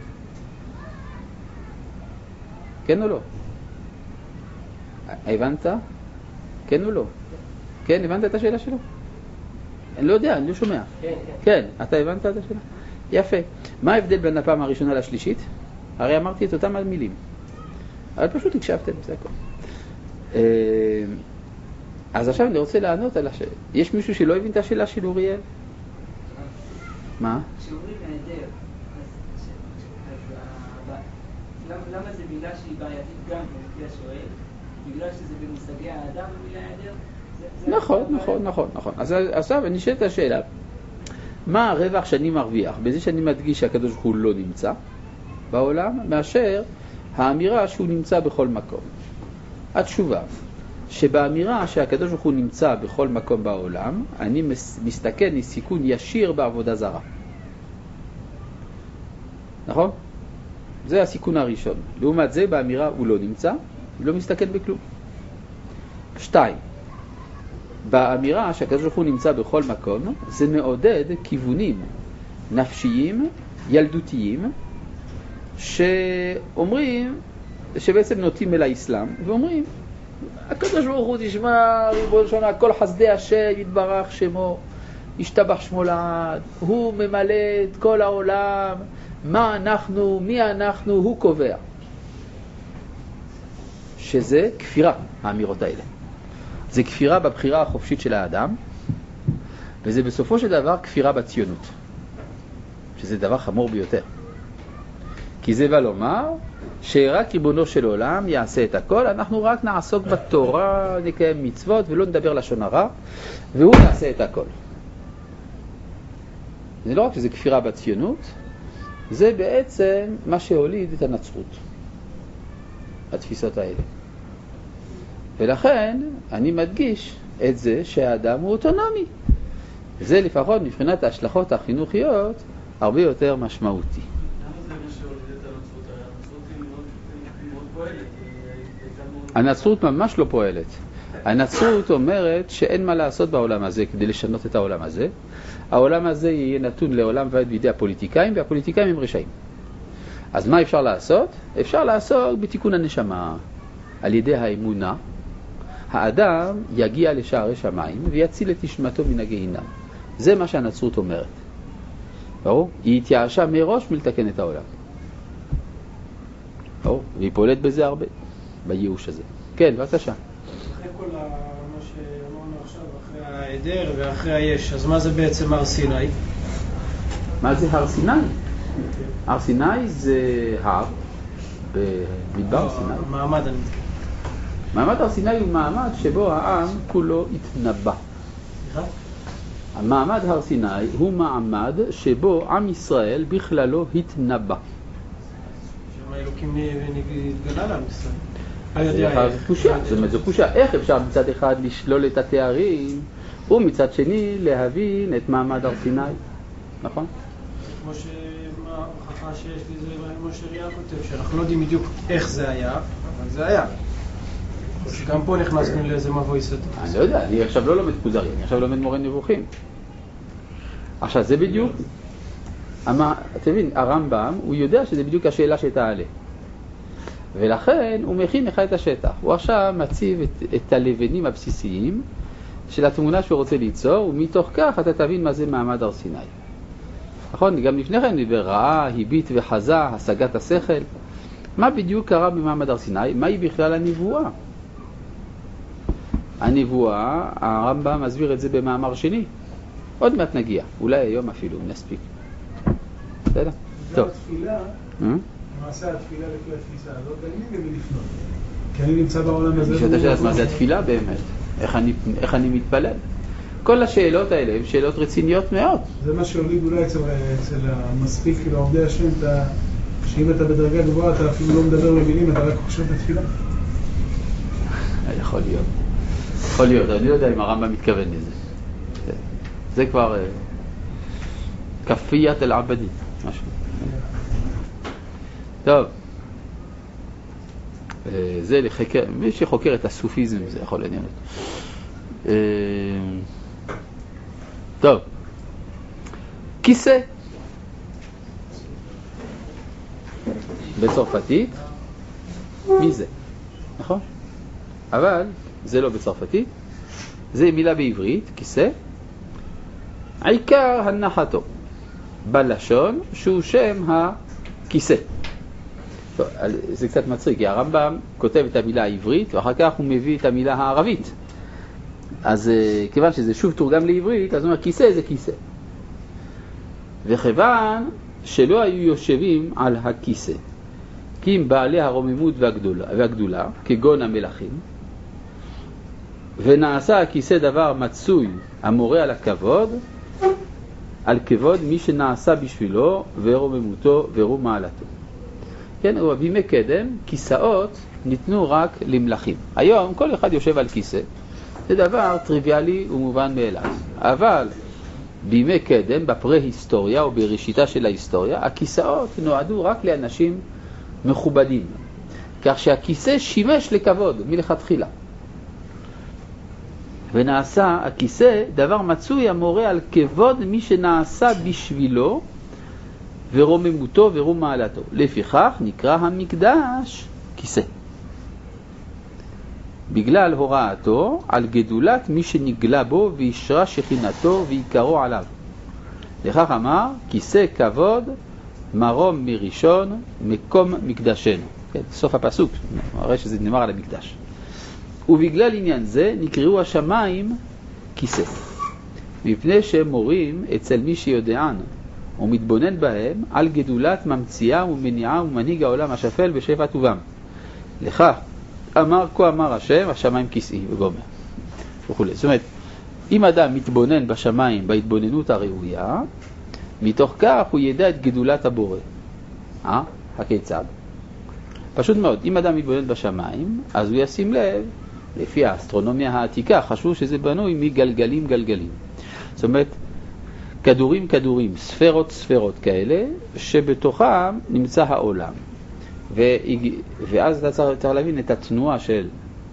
[SPEAKER 1] כן או לא? הבנת? כן או לא? כן, הבנת את השאלה שלו? אני לא יודע, אני לא שומע. כן, כן. כן, אתה הבנת את השאלה? יפה. מה ההבדל בין הפעם הראשונה לשלישית? הרי אמרתי את אותם המילים. אבל פשוט הקשבתם, זה הכל. אז עכשיו אני רוצה לענות על השאלה. יש מישהו שלא הבין את השאלה של אוריאל? מה?
[SPEAKER 2] שאומרים נהדר, למה זה מילה שהיא בעייתית גם לפי השואל? בגלל שזה במושגי האדם במילה נהדר?
[SPEAKER 1] נכון, נכון, נכון, נכון. אז עכשיו אני שואל את השאלה, מה הרווח שאני מרוויח בזה שאני מדגיש שהקדוש ברוך הוא לא נמצא בעולם, מאשר האמירה שהוא נמצא בכל מקום? התשובה, שבאמירה שהקדוש ברוך הוא נמצא בכל מקום בעולם, אני מסתכן מסיכון ישיר בעבודה זרה. נכון? זה הסיכון הראשון. לעומת זה, באמירה הוא לא נמצא, הוא לא מסתכן בכלום. שתיים, באמירה שהקדוש ברוך הוא נמצא בכל מקום, זה מעודד כיוונים נפשיים, ילדותיים, שאומרים, שבעצם נוטים אל האסלאם, ואומרים, הקדוש ברוך הוא תשמע, ריבונו של עולם, כל חסדי השם יתברך שמו, ישתבח שמו לעד, הוא ממלא את כל העולם, מה אנחנו, מי אנחנו, הוא קובע. שזה כפירה, האמירות האלה. זה כפירה בבחירה החופשית של האדם, וזה בסופו של דבר כפירה בציונות, שזה דבר חמור ביותר. כי זה בא לומר שרק ריבונו של עולם יעשה את הכל, אנחנו רק נעסוק בתורה, נקיים מצוות ולא נדבר לשון הרע, והוא יעשה את הכל. זה לא רק שזה כפירה בציונות, זה בעצם מה שהוליד את הנצרות, התפיסות האלה. ולכן אני מדגיש את זה שהאדם הוא אוטונומי. זה לפחות מבחינת ההשלכות החינוכיות הרבה יותר משמעותי. הנצרות ממש לא פועלת. הנצרות אומרת שאין מה לעשות בעולם הזה כדי לשנות את העולם הזה. העולם הזה יהיה נתון לעולם ועד בידי הפוליטיקאים, והפוליטיקאים הם רשעים. אז מה אפשר לעשות? אפשר לעשות בתיקון הנשמה. על ידי האמונה, האדם יגיע לשערי שמיים ויציל את נשמתו מן הגיהינום. זה מה שהנצרות אומרת. ברור? היא התייאשה מראש מלתקן את העולם. ברור? והיא פועלת בזה הרבה. בייאוש הזה. כן, בבקשה.
[SPEAKER 5] אחרי כל מה שאמרנו עכשיו, אחרי העדר ואחרי היש, אז מה זה בעצם הר סיני?
[SPEAKER 1] מה זה הר סיני? הר סיני זה הר במדבר סיני.
[SPEAKER 5] מעמד אני מתכוון.
[SPEAKER 1] מעמד הר סיני הוא מעמד שבו העם כולו התנבא.
[SPEAKER 5] סליחה?
[SPEAKER 1] המעמד הר סיני הוא מעמד שבו עם ישראל בכללו התנבא.
[SPEAKER 5] שם האלוקים נתגלה לעם ישראל.
[SPEAKER 1] זה קושיה, זאת אומרת, זו קושיה. איך אפשר מצד אחד לשלול את התארים, ומצד שני להבין את מעמד הר סיני? נכון?
[SPEAKER 5] כמו שההוכחה שיש לי זה מה שריה כותב, שאנחנו לא יודעים בדיוק איך זה היה, אבל זה היה. גם פה נכנסנו לאיזה מבוי סתר.
[SPEAKER 1] אני לא יודע, אני עכשיו לא לומד כוזרי, אני עכשיו לומד מורה נבוכים. עכשיו, זה בדיוק, אתה מבין, הרמב"ם, הוא יודע שזה בדיוק השאלה שתעלה. ולכן הוא מכין לך את השטח. הוא עכשיו מציב את, את הלבנים הבסיסיים של התמונה שהוא רוצה ליצור, ומתוך כך אתה תבין מה זה מעמד הר סיני. נכון? גם לפני כן דיבר רעה, היבית וחזה, השגת השכל. מה בדיוק קרה במעמד הר סיני? מהי בכלל הנבואה? הנבואה, הרמב"ם מסביר את זה במאמר שני. עוד מעט נגיע, אולי היום אפילו נספיק. בסדר? טוב.
[SPEAKER 6] התפילה, למעשה התפילה לפי התפיסה הזאת, אין לי למי לפנות. כי אני נמצא בעולם הזה.
[SPEAKER 1] שאתה שאלת מה זה התפילה באמת? איך אני, איך אני מתפלל? כל השאלות האלה הן שאלות רציניות מאוד.
[SPEAKER 6] זה מה שהוליד אולי אצל, אצל המספיק, כאילו עובדי השם, אתה, שאם אתה בדרגה גבוהה, אתה אפילו לא מדבר במילים, אתה רק חושב בתפילה.
[SPEAKER 1] יכול להיות. יכול להיות, אני לא יודע אם הרמב"ם מתכוון לזה. זה כבר כפיית אל-עבדי, משהו. טוב. זה לחקר, מי שחוקר את הסופיזם זה יכול לעניין אותו. טוב. כיסא. בצרפתית, מי זה? נכון? אבל זה לא בצרפתית, זה מילה בעברית, כיסא. עיקר הנחתו, בלשון שהוא שם הכיסא. טוב, זה קצת מצחיק, כי הרמב"ם כותב את המילה העברית, ואחר כך הוא מביא את המילה הערבית. אז כיוון שזה שוב תורגם לעברית, אז הוא אומר, כיסא זה כיסא. וכיוון שלא היו יושבים על הכיסא, כי אם בעלי הרוממות והגדולה, והגדולה כגון המלכים, ונעשה הכיסא דבר מצוי המורה על הכבוד, על כבוד מי שנעשה בשבילו ורוממותו ורום מעלתו. כן, בימי קדם כיסאות ניתנו רק למלכים. היום כל אחד יושב על כיסא, זה דבר טריוויאלי ומובן מאליו. אבל בימי קדם, בפרה-היסטוריה או בראשיתה של ההיסטוריה, הכיסאות נועדו רק לאנשים מכובדים, כך שהכיסא שימש לכבוד מלכתחילה. ונעשה הכיסא דבר מצוי המורה על כבוד מי שנעשה בשבילו ורוממותו ורום מעלתו. לפיכך נקרא המקדש כיסא, בגלל הוראתו על גדולת מי שנגלה בו וישרה שכינתו ויקרו עליו. לכך אמר כיסא כבוד מרום מראשון מקום מקדשנו. כן, סוף הפסוק, הרי שזה נאמר על המקדש. ובגלל עניין זה נקראו השמיים כיסא, מפני שהם מורים אצל מי שיודען ומתבונן בהם על גדולת ממציאה ומניעה ומנהיג העולם השפל בשפע טובם. לכך אמר כה אמר השם השמיים כיסאי וגומר וכו'. זאת אומרת, אם אדם מתבונן בשמיים בהתבוננות הראויה, מתוך כך הוא ידע את גדולת הבורא. אה? הכיצד? פשוט מאוד, אם אדם מתבונן בשמיים, אז הוא ישים לב, לפי האסטרונומיה העתיקה, חשבו שזה בנוי מגלגלים גלגלים. זאת אומרת, כדורים כדורים, ספרות ספרות כאלה, שבתוכם נמצא העולם. ו... ואז אתה צריך, צריך להבין את התנועה של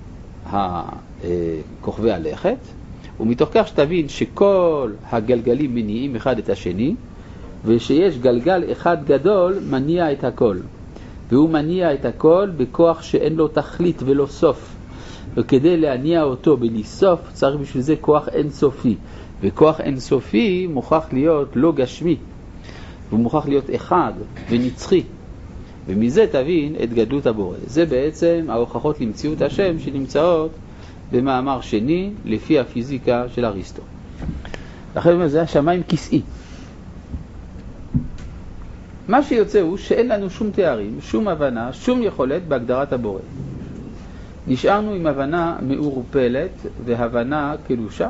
[SPEAKER 1] כוכבי הלכת, ומתוך כך שתבין שכל הגלגלים מניעים אחד את השני, ושיש גלגל אחד גדול מניע את הכל. והוא מניע את הכל בכוח שאין לו תכלית ולא סוף. וכדי להניע אותו בלי סוף צריך בשביל זה כוח אינסופי. וכוח אינסופי מוכרח להיות לא גשמי. והוא מוכרח להיות אחד ונצחי. ומזה תבין את גדלות הבורא. זה בעצם ההוכחות למציאות השם שנמצאות במאמר שני לפי הפיזיקה של אריסטו. לכן זה השמיים כיסאי. מה שיוצא הוא שאין לנו שום תארים, שום הבנה, שום יכולת בהגדרת הבורא. נשארנו עם הבנה מעורפלת והבנה קלושה?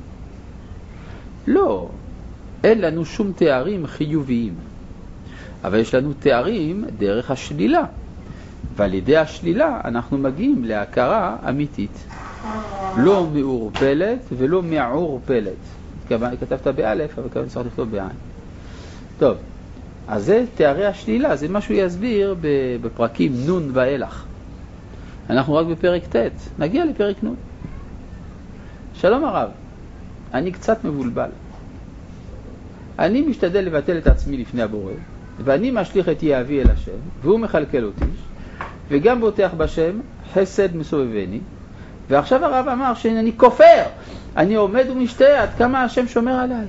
[SPEAKER 1] לא, אין לנו שום תארים חיוביים. אבל יש לנו תארים דרך השלילה. ועל ידי השלילה אנחנו מגיעים להכרה אמיתית. לא מעורפלת ולא מעורפלת. כתבת באלף, אבל כמובן צריך לכתוב בעין. טוב. אז זה תארי השלילה, זה משהו יסביר בפרקים נון ואילך. אנחנו רק בפרק ט', נגיע לפרק נון. שלום הרב, אני קצת מבולבל. אני משתדל לבטל את עצמי לפני הבורא, ואני משליך את יהבי אל השם, והוא מחלקל אותי, וגם בוטח בשם, חסד מסובבני. ועכשיו הרב אמר שאני כופר, אני עומד ומשתה, עד כמה השם שומר עליי.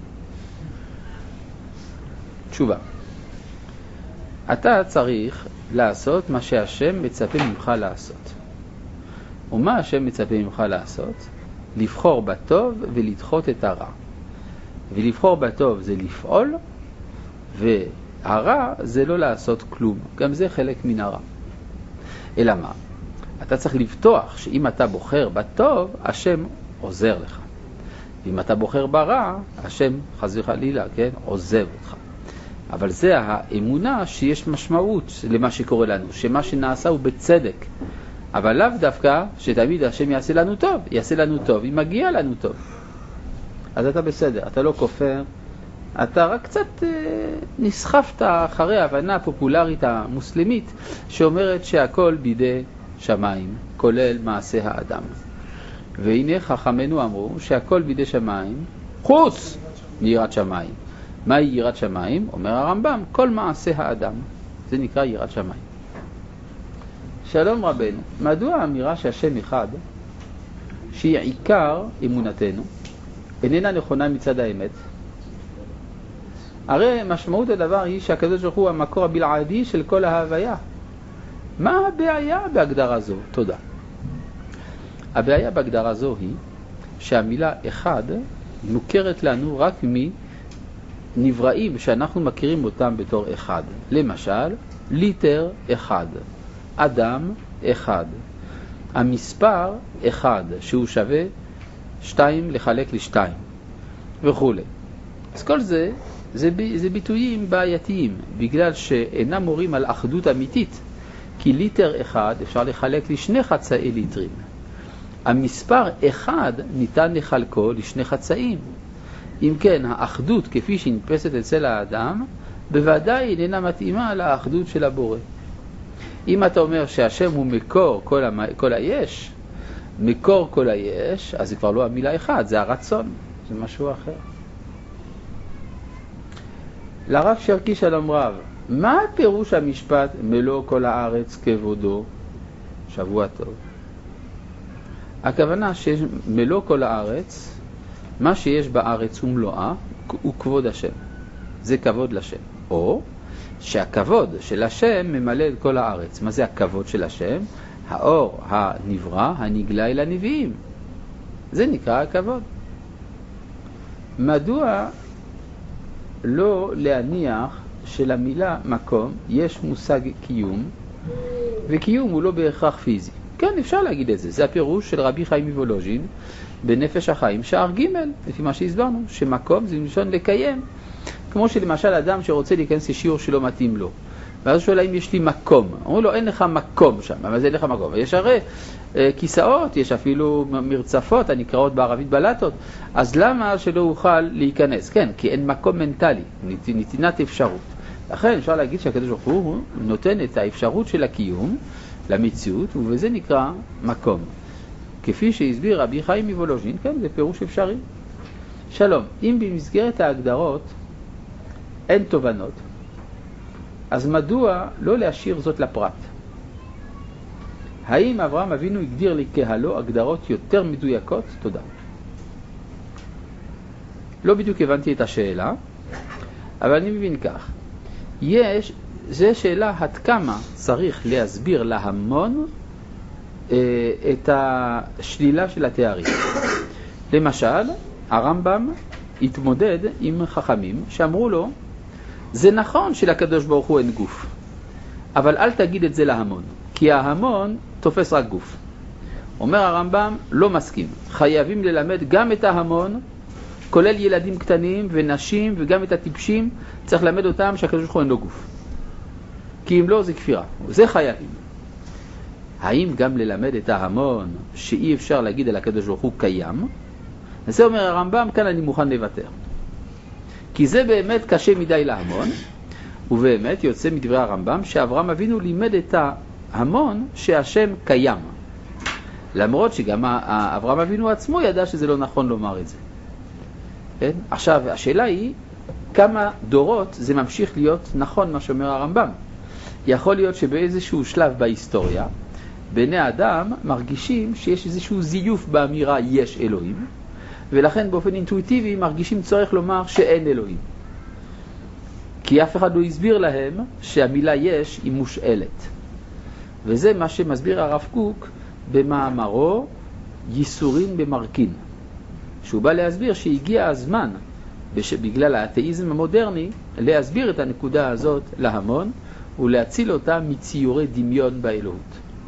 [SPEAKER 1] תשובה. אתה צריך לעשות מה שהשם מצפה ממך לעשות. ומה השם מצפה ממך לעשות? לבחור בטוב ולדחות את הרע. ולבחור בטוב זה לפעול, והרע זה לא לעשות כלום. גם זה חלק מן הרע. אלא מה? אתה צריך לבטוח שאם אתה בוחר בטוב, השם עוזר לך. ואם אתה בוחר ברע, השם חס וחלילה, כן, עוזב אותך. אבל זה האמונה שיש משמעות למה שקורה לנו, שמה שנעשה הוא בצדק. אבל לאו דווקא שתמיד השם יעשה לנו טוב, יעשה לנו טוב, אם מגיע לנו טוב. אז אתה בסדר, אתה לא כופר, אתה רק קצת אה, נסחפת אחרי ההבנה הפופולרית המוסלמית שאומרת שהכל בידי שמיים, כולל מעשה האדם. והנה חכמנו אמרו שהכל בידי שמיים, חוץ מיראת שמיים. מהי יראת שמיים? אומר הרמב"ם, כל מעשה האדם. זה נקרא יראת שמיים. שלום רבנו, מדוע האמירה שהשם אחד, שהיא עיקר אמונתנו, איננה נכונה מצד האמת? הרי משמעות הדבר היא שהקדוש ברוך הוא המקור הבלעדי של כל ההוויה. מה הבעיה בהגדרה זו? תודה. הבעיה בהגדרה זו היא שהמילה אחד מוכרת לנו רק מנבראים שאנחנו מכירים אותם בתור אחד. למשל, ליטר אחד, אדם אחד, המספר אחד שהוא שווה שתיים לחלק לשתיים וכו'. אז כל זה, זה, זה ביטויים בעייתיים בגלל שאינם מורים על אחדות אמיתית, כי ליטר אחד אפשר לחלק לשני חצאי ליטרים. המספר אחד ניתן לחלקו לשני חצאים. אם כן, האחדות כפי שנתפסת אצל האדם בוודאי איננה מתאימה לאחדות של הבורא. אם אתה אומר שהשם הוא מקור כל, המ... כל היש, מקור כל היש, אז זה כבר לא המילה אחד, זה הרצון, זה משהו אחר. לרב שרקי שלום רב, מה פירוש המשפט מלוא כל הארץ כבודו? שבוע טוב. הכוונה שמלוא כל הארץ, מה שיש בארץ ומלואה, הוא כבוד השם. זה כבוד לשם. או שהכבוד של השם ממלא את כל הארץ. מה זה הכבוד של השם? האור הנברא הנגלה אל הנביאים. זה נקרא הכבוד. מדוע לא להניח שלמילה מקום יש מושג קיום, וקיום הוא לא בהכרח פיזי? כן, אפשר להגיד את זה. זה הפירוש של רבי חיים מוולוז'ין בנפש החיים, שער ג' לפי מה שהסברנו, שמקום זה מלשון לקיים. כמו שלמשל אדם שרוצה להיכנס לשיעור שלא מתאים לו, ואז שואל האם יש לי מקום. אמרו לו, אין לך מקום שם. אבל זה אין לך מקום. יש הרי אה, כיסאות, יש אפילו מרצפות הנקראות בערבית בלטות. אז למה שלא אוכל להיכנס? כן, כי אין מקום מנטלי, נת, נתינת אפשרות. לכן אפשר להגיד שהקדוש ברוך הוא נותן את האפשרות של הקיום למציאות, ובזה נקרא מקום. כפי שהסביר רבי חיים מוולוז'ין, כן, זה פירוש אפשרי. שלום, אם במסגרת ההגדרות אין תובנות, אז מדוע לא להשאיר זאת לפרט? האם אברהם אבינו הגדיר לקהלו הגדרות יותר מדויקות? תודה. לא בדיוק הבנתי את השאלה, אבל אני מבין כך. יש, זה שאלה עד כמה צריך להסביר להמון אה, את השלילה של התארים. למשל, הרמב"ם התמודד עם חכמים שאמרו לו, זה נכון שלקדוש ברוך הוא אין גוף, אבל אל תגיד את זה להמון, כי ההמון תופס רק גוף. אומר הרמב"ם, לא מסכים. חייבים ללמד גם את ההמון, כולל ילדים קטנים ונשים וגם את הטיפשים, צריך ללמד אותם שהקדוש ברוך הוא אין לו גוף. כי אם לא, זה כפירה. זה חייבים. האם גם ללמד את ההמון שאי אפשר להגיד על הקדוש ברוך הוא קיים? זה אומר הרמב"ם, כאן אני מוכן לוותר. כי זה באמת קשה מדי להמון, ובאמת יוצא מדברי הרמב"ם שאברהם אבינו לימד את ההמון שהשם קיים. למרות שגם אברהם אבינו עצמו ידע שזה לא נכון לומר את זה. כן? עכשיו, השאלה היא כמה דורות זה ממשיך להיות נכון מה שאומר הרמב"ם. יכול להיות שבאיזשהו שלב בהיסטוריה, בני האדם מרגישים שיש איזשהו זיוף באמירה יש אלוהים, ולכן באופן אינטואיטיבי מרגישים צורך לומר שאין אלוהים. כי אף אחד לא הסביר להם שהמילה יש היא מושאלת. וזה מה שמסביר הרב קוק במאמרו ייסורים במרכין. שהוא בא להסביר שהגיע הזמן, בגלל האתאיזם המודרני, להסביר את הנקודה הזאת להמון, ולהציל אותה מציורי דמיון באלוהות.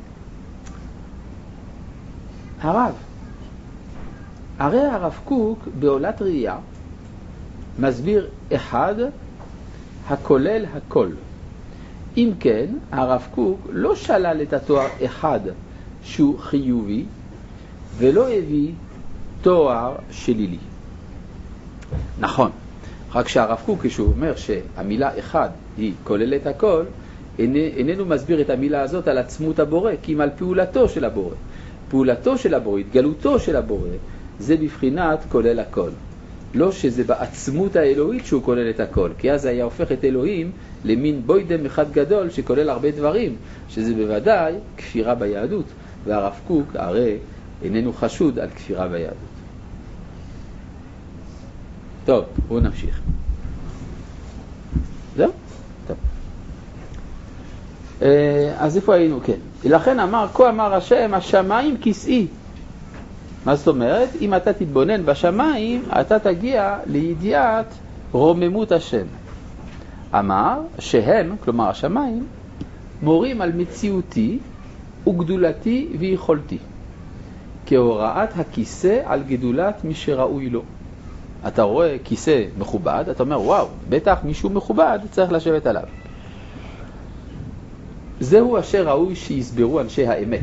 [SPEAKER 1] הרב, הרי הרב קוק בעולת ראייה מסביר אחד הכולל הכל. אם כן, הרב קוק לא שלל את התואר אחד שהוא חיובי, ולא הביא תואר שלילי. נכון, רק שהרב קוק כשהוא אומר שהמילה אחד היא כוללת הכל, איננו מסביר את המילה הזאת על עצמות הבורא, כי אם על פעולתו של הבורא. פעולתו של הבורא, התגלותו של הבורא, זה בבחינת כולל הכל. לא שזה בעצמות האלוהית שהוא כולל את הכל, כי אז היה הופך את אלוהים למין בוידם אחד גדול שכולל הרבה דברים, שזה בוודאי כפירה ביהדות, והרב קוק הרי איננו חשוד על כפירה ביהדות. טוב, בואו נמשיך. זהו? טוב. אז איפה היינו? כן. לכן אמר, כה אמר השם, השמיים כסאי. מה זאת אומרת? אם אתה תתבונן בשמיים, אתה תגיע לידיעת רוממות השם. אמר שהם, כלומר השמיים, מורים על מציאותי וגדולתי ויכולתי, כהוראת הכיסא על גדולת מי שראוי לו. אתה רואה כיסא מכובד, אתה אומר, וואו, בטח מישהו מכובד צריך לשבת עליו. זהו אשר ראוי שיסברו אנשי האמת.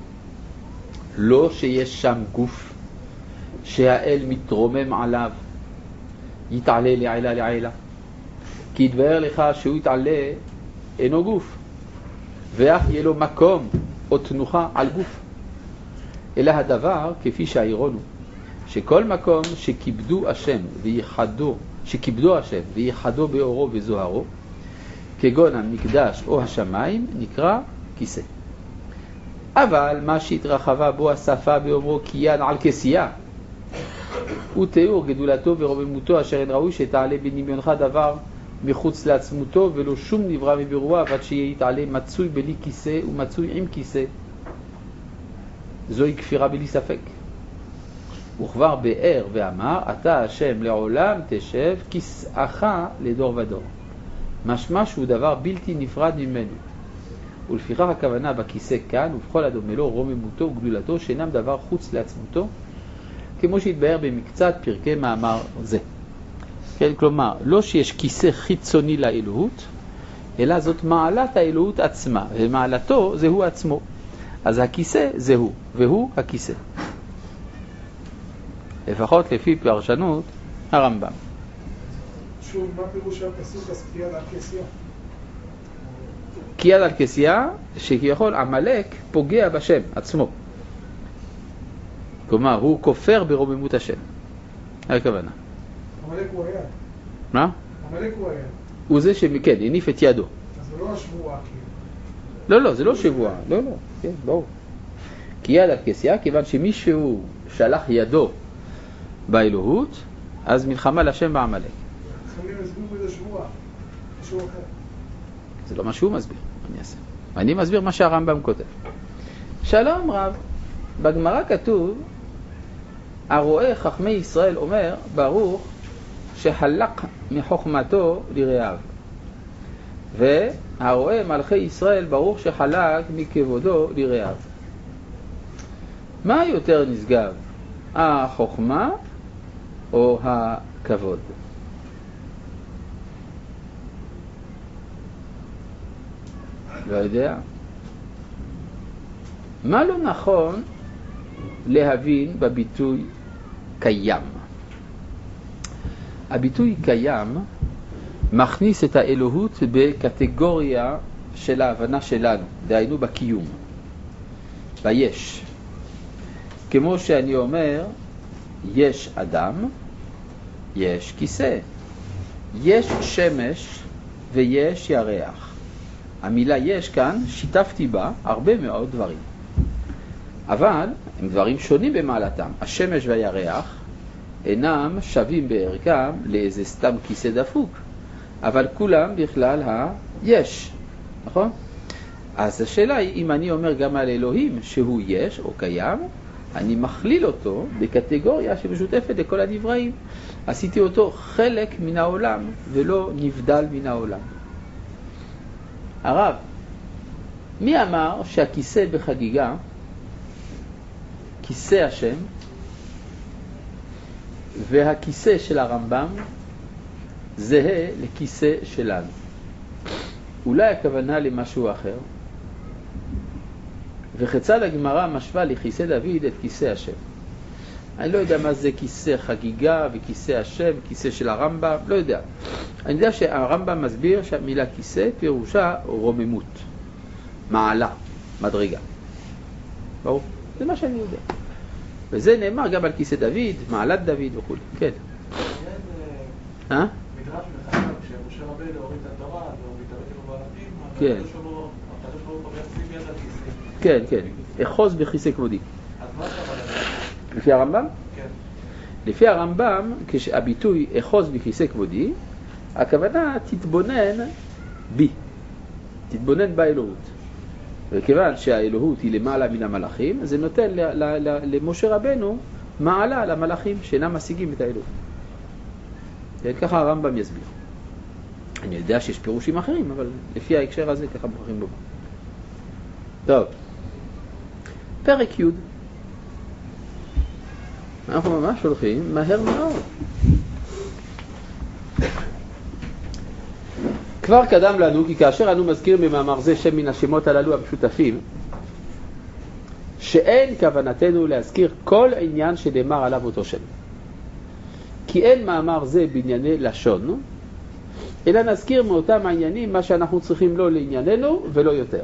[SPEAKER 1] לא שיש שם גוף שהאל מתרומם עליו, יתעלה לעילה לעילה. כי יתבהר לך שהוא יתעלה אינו גוף, ואף יהיה לו מקום או תנוחה על גוף. אלא הדבר כפי שהעירונו, שכל מקום שכיבדו השם ויחדו, שכיבדו השם ויחדו באורו וזוהרו, כגון המקדש או השמיים, נקרא כיסא. אבל מה שהתרחבה בו השפה באומרו כיין על כסייה, הוא תיאור גדולתו ורוממותו אשר אין ראוי שתעלה בדמיונך דבר מחוץ לעצמותו, ולא שום נברא מברואיו עד שיהיה יתעלה מצוי בלי כיסא ומצוי עם כיסא. זוהי כפירה בלי ספק. הוא כבר באר ואמר, אתה השם לעולם תשב כיסאך לדור ודור. משמע שהוא דבר בלתי נפרד ממנו. ולפיכך הכוונה בכיסא כאן ובכל הדומה לו רוממותו וגדולתו שאינם דבר חוץ לעצמותו, כמו שהתבהר במקצת פרקי מאמר זה. כן, כלומר, לא שיש כיסא חיצוני לאלוהות, אלא זאת מעלת האלוהות עצמה, ומעלתו זה הוא עצמו. אז הכיסא זה הוא, והוא הכיסא. לפחות לפי פרשנות הרמב"ם.
[SPEAKER 6] שוב, מה פירוש הפסוק אז כיד על כסייה?
[SPEAKER 1] כיד על כסייה, שכביכול עמלק פוגע בשם עצמו. כלומר, הוא כופר ברוממות השם. הכוונה.
[SPEAKER 6] עמלק הוא היד.
[SPEAKER 1] מה?
[SPEAKER 6] עמלק הוא היד.
[SPEAKER 1] הוא זה שמכן, הניף את ידו.
[SPEAKER 6] אז זה לא השבועה כאילו.
[SPEAKER 1] לא, לא, זה לא שבועה. לא, לא, כן, ברור. כיד על כסייה, כיוון שמישהו שלח ידו באלוהות, אז מלחמה לשם בעמלק.
[SPEAKER 6] חכמים הסבירו את השבועה. משהו אחר.
[SPEAKER 1] זה לא מה שהוא מסביר, אני אעשה. אני מסביר מה שהרמב"ם כותב. שלום רב, בגמרא כתוב, הרואה חכמי ישראל אומר, ברוך שחלק מחוכמתו לרעיו. והרואה מלכי ישראל, ברוך שחלק מכבודו לרעיו. מה יותר נשגב? החוכמה או הכבוד? לא יודע. מה לא נכון להבין בביטוי קיים? הביטוי קיים מכניס את האלוהות בקטגוריה של ההבנה שלנו, דהיינו בקיום, ביש. כמו שאני אומר, יש אדם, יש כיסא, יש שמש ויש ירח. המילה יש כאן, שיתפתי בה הרבה מאוד דברים. אבל הם דברים שונים במעלתם. השמש והירח אינם שווים בערכם לאיזה סתם כיסא דפוק, אבל כולם בכלל היש, נכון? אז השאלה היא, אם אני אומר גם על אלוהים שהוא יש או קיים, אני מכליל אותו בקטגוריה שמשותפת לכל הנבראים. עשיתי אותו חלק מן העולם ולא נבדל מן העולם. הרב, מי אמר שהכיסא בחגיגה, כיסא השם, והכיסא של הרמב"ם זהה לכיסא שלנו? אולי הכוונה למשהו אחר? וחצד הגמרא משווה לכיסא דוד את כיסא השם. אני לא יודע מה זה כיסא חגיגה וכיסא השם, כיסא של הרמב"ם, לא יודע. אני יודע שהרמב"ם מסביר שהמילה כיסא פירושה רוממות, מעלה, מדרגה. ברור? זה מה שאני יודע. וזה נאמר גם על כיסא דוד, מעלת דוד וכו'. כן. אה?
[SPEAKER 3] מדרש מחייב שמשה רבנו הוריד את התורה והוריד את הבעלתים,
[SPEAKER 1] כן.
[SPEAKER 3] הקדוש ברוך הוא ישים יד על כיסא.
[SPEAKER 1] כן, כן. אחוז בכיסא כבודי.
[SPEAKER 3] אז מה הכוונה?
[SPEAKER 1] לפי הרמב"ם?
[SPEAKER 3] כן.
[SPEAKER 1] לפי הרמב"ם, כשהביטוי אחוז בכיסא כבודי, הכוונה תתבונן בי. תתבונן באלוהות. וכיוון שהאלוהות היא למעלה מן המלאכים, זה נותן ל- ל- ל- למשה רבנו מעלה למלאכים שאינם משיגים את האלוהות. כן, ככה הרמב"ם יסביר. אני יודע שיש פירושים אחרים, אבל לפי ההקשר הזה ככה מוכרחים לומר. טוב. פרק י'. אנחנו ממש הולכים מהר מאוד. כבר קדם לנו, כי כאשר אנו מזכיר במאמר זה שם מן השמות הללו המשותפים, שאין כוונתנו להזכיר כל עניין שנאמר עליו אותו שם. כי אין מאמר זה בענייני לשון, אלא נזכיר מאותם העניינים מה שאנחנו צריכים לו לענייננו ולא יותר.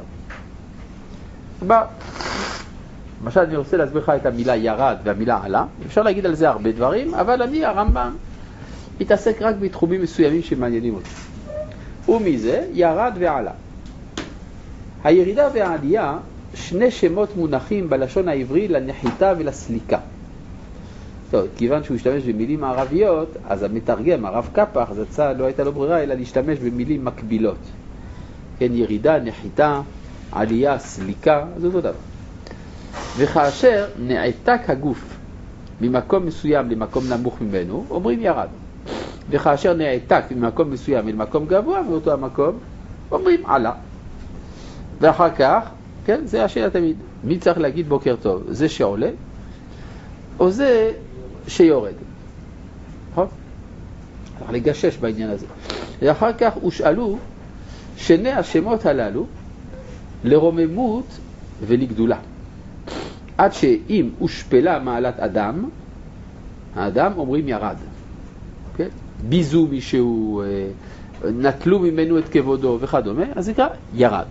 [SPEAKER 1] למשל אני רוצה להסביר לך את המילה ירד והמילה עלה, אפשר להגיד על זה הרבה דברים, אבל אני הרמב"ם מתעסק רק בתחומים מסוימים שמעניינים אותי. ומזה ירד ועלה. הירידה והעלייה שני שמות מונחים בלשון העברי לנחיתה ולסליקה. טוב, כיוון שהוא השתמש במילים ערביות, אז המתרגם, הרב קפח, אז הצעה לא הייתה לו ברירה אלא להשתמש במילים מקבילות. כן, ירידה, נחיתה, עלייה, סליקה, זה אותו דבר. וכאשר נעתק הגוף ממקום מסוים למקום נמוך ממנו, אומרים ירד. וכאשר נעתק ממקום מסוים למקום גבוה מאותו המקום, אומרים עלה. ואחר כך, כן, זה השאלה תמיד, מי צריך להגיד בוקר טוב? זה שעולה או זה שיורד? נכון? צריך לגשש בעניין הזה. ואחר כך הושאלו שני השמות הללו לרוממות ולגדולה. עד שאם הושפלה מעלת אדם, האדם אומרים ירד. כן? ביזו מישהו, נטלו ממנו את כבודו וכדומה, אז זה קרה ירד.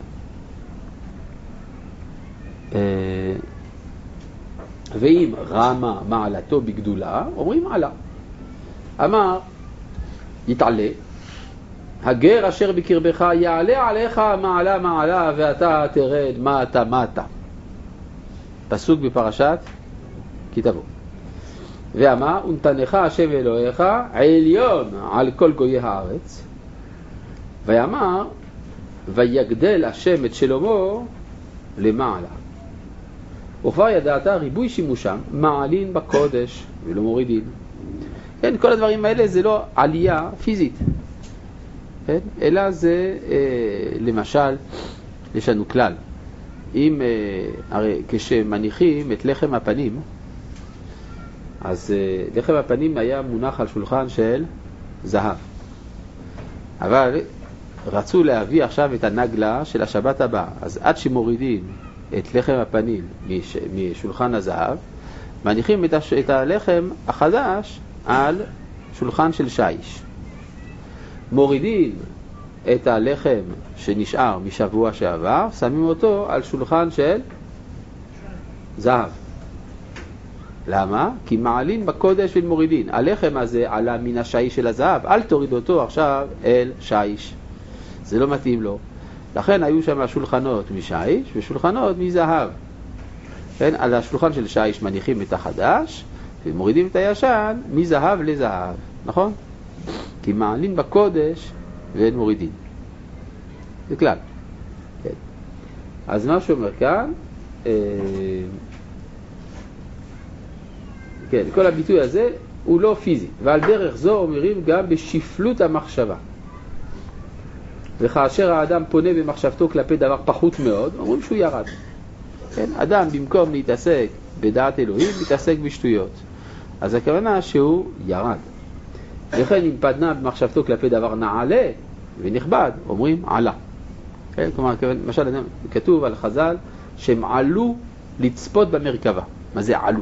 [SPEAKER 1] ואם רמה מעלתו בגדולה, אומרים עלה. אמר, יתעלה, הגר אשר בקרבך יעלה עליך מעלה מעלה ואתה תרד מטה מטה. פסוק בפרשת כי תבוא. ואמר, ונתנך השם אלוהיך עליון על כל גויי הארץ. ואמר, ויגדל השם את שלמה למעלה. וכבר ידעת ריבוי שימושם, מעלין בקודש ולא מורידין. כן, כל הדברים האלה זה לא עלייה פיזית, כן? אלא זה, אה, למשל, יש לנו כלל. אם, אה, הרי כשמניחים את לחם הפנים, אז אה, לחם הפנים היה מונח על שולחן של זהב. אבל רצו להביא עכשיו את הנגלה של השבת הבאה. אז עד שמורידים את לחם הפנים מש, משולחן הזהב, מניחים את, הש, את הלחם החדש על שולחן של שיש. מורידים את הלחם שנשאר משבוע שעבר, שמים אותו על שולחן של זהב. למה? כי מעלין בקודש ומורידין. הלחם הזה עלה מן השיש של הזהב, אל תוריד אותו עכשיו אל שיש. זה לא מתאים לו. לכן היו שם שולחנות משיש ושולחנות מזהב. כן? על השולחן של שיש מניחים את החדש ומורידים את הישן מזהב לזהב, נכון? כי מעלים בקודש ואין מורידים. זה כלל. כן. אז מה שאומר כאן, אה, כן, כל הביטוי הזה הוא לא פיזי, ועל דרך זו אומרים גם בשפלות המחשבה. וכאשר האדם פונה במחשבתו כלפי דבר פחות מאוד, אומרים שהוא ירד. כן? אדם במקום להתעסק בדעת אלוהים, מתעסק בשטויות. אז הכוונה שהוא ירד. וכן אם פדנה במחשבתו כלפי דבר נעלה ונכבד, אומרים עלה. כן? כלומר, למשל, כתוב על חז"ל שהם עלו לצפות במרכבה. מה זה עלו?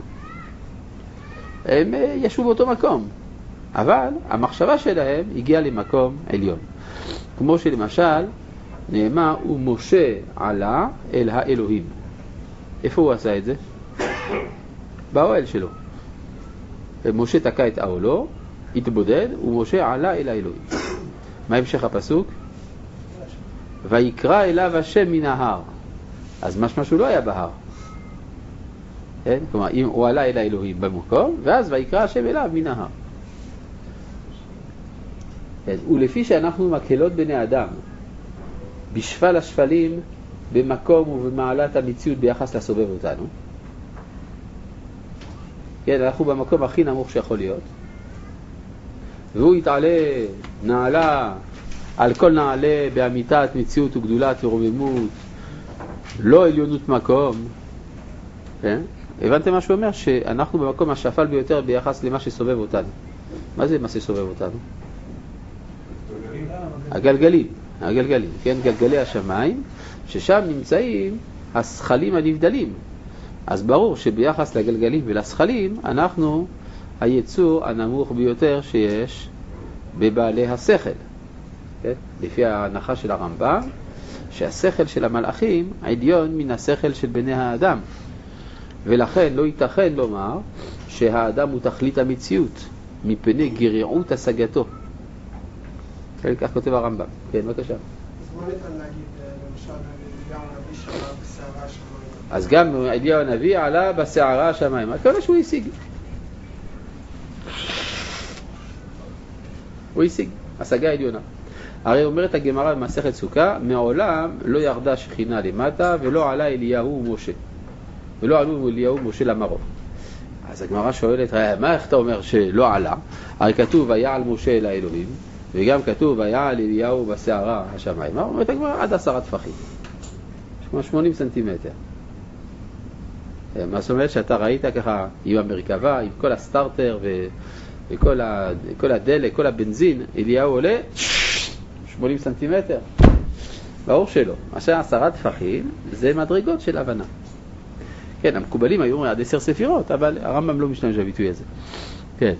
[SPEAKER 1] הם ישבו באותו מקום, אבל המחשבה שלהם הגיעה למקום עליון. כמו שלמשל נאמר, ומשה עלה אל האלוהים. איפה הוא עשה את זה? באוהל שלו. משה תקע את האוהלו, התבודד, ומשה עלה אל האלוהים. מה המשך הפסוק? ויקרא אליו השם מן ההר. אז משמע שהוא לא היה בהר. כן? כלומר, אם הוא עלה אל האלוהים במקום, ואז ויקרא השם אליו מן ההר. כן? ולפי שאנחנו מקהלות בני אדם, בשפל השפלים, במקום ובמעלת המציאות ביחס לסובב אותנו, כן, אנחנו במקום הכי נמוך שיכול להיות, והוא יתעלה נעלה על כל נעלה באמיתת מציאות וגדולת ורוממות, לא עליונות מקום. כן? הבנתם מה שהוא אומר? שאנחנו במקום השפל ביותר ביחס למה שסובב אותנו. מה זה מה שסובב אותנו? הגלגלים, הגלגלים, כן? גלגלי השמיים, ששם נמצאים השכלים הנבדלים. אז ברור שביחס לגלגלים ולשכלים, אנחנו היצור הנמוך ביותר שיש בבעלי השכל. כן? לפי ההנחה של הרמב"ם, שהשכל של המלאכים עליון מן השכל של בני האדם. ולכן לא ייתכן לומר שהאדם הוא תכלית המציאות, מפני גריעות השגתו. כן, כך כותב הרמב"ם. כן, בבקשה.
[SPEAKER 6] אז מה ניתן להגיד, למשל, אליהו הנביא שעלה בסערה השמיים?
[SPEAKER 1] אז גם אליהו הנביא עלה בסערה השמיים. הכוונה שהוא השיג. הוא השיג, השגה עליונה. הרי אומרת הגמרא במסכת סוכה, מעולם לא ירדה שכינה למטה ולא עלה אליהו ומשה. ולא עלו אליהו ומשה למרום. אז הגמרא שואלת, מה איך אתה אומר שלא עלה? הרי כתוב היה על משה אל האלוהים, וגם כתוב היה על אליהו בסערה השמיים. מה אומרת הגמרא? עד עשרה טפחים. כמו שמונים סנטימטר. מה זאת אומרת שאתה ראית ככה עם המרכבה, עם כל הסטארטר ו... וכל ה... כל הדלק, כל הבנזין, אליהו עולה שמונים סנטימטר. ברור שלא. עכשיו עשרה טפחים זה מדרגות של הבנה. כן, המקובלים היו אומרים עד עשר ספירות, אבל הרמב"ם לא משתמש בביטוי הזה. כן.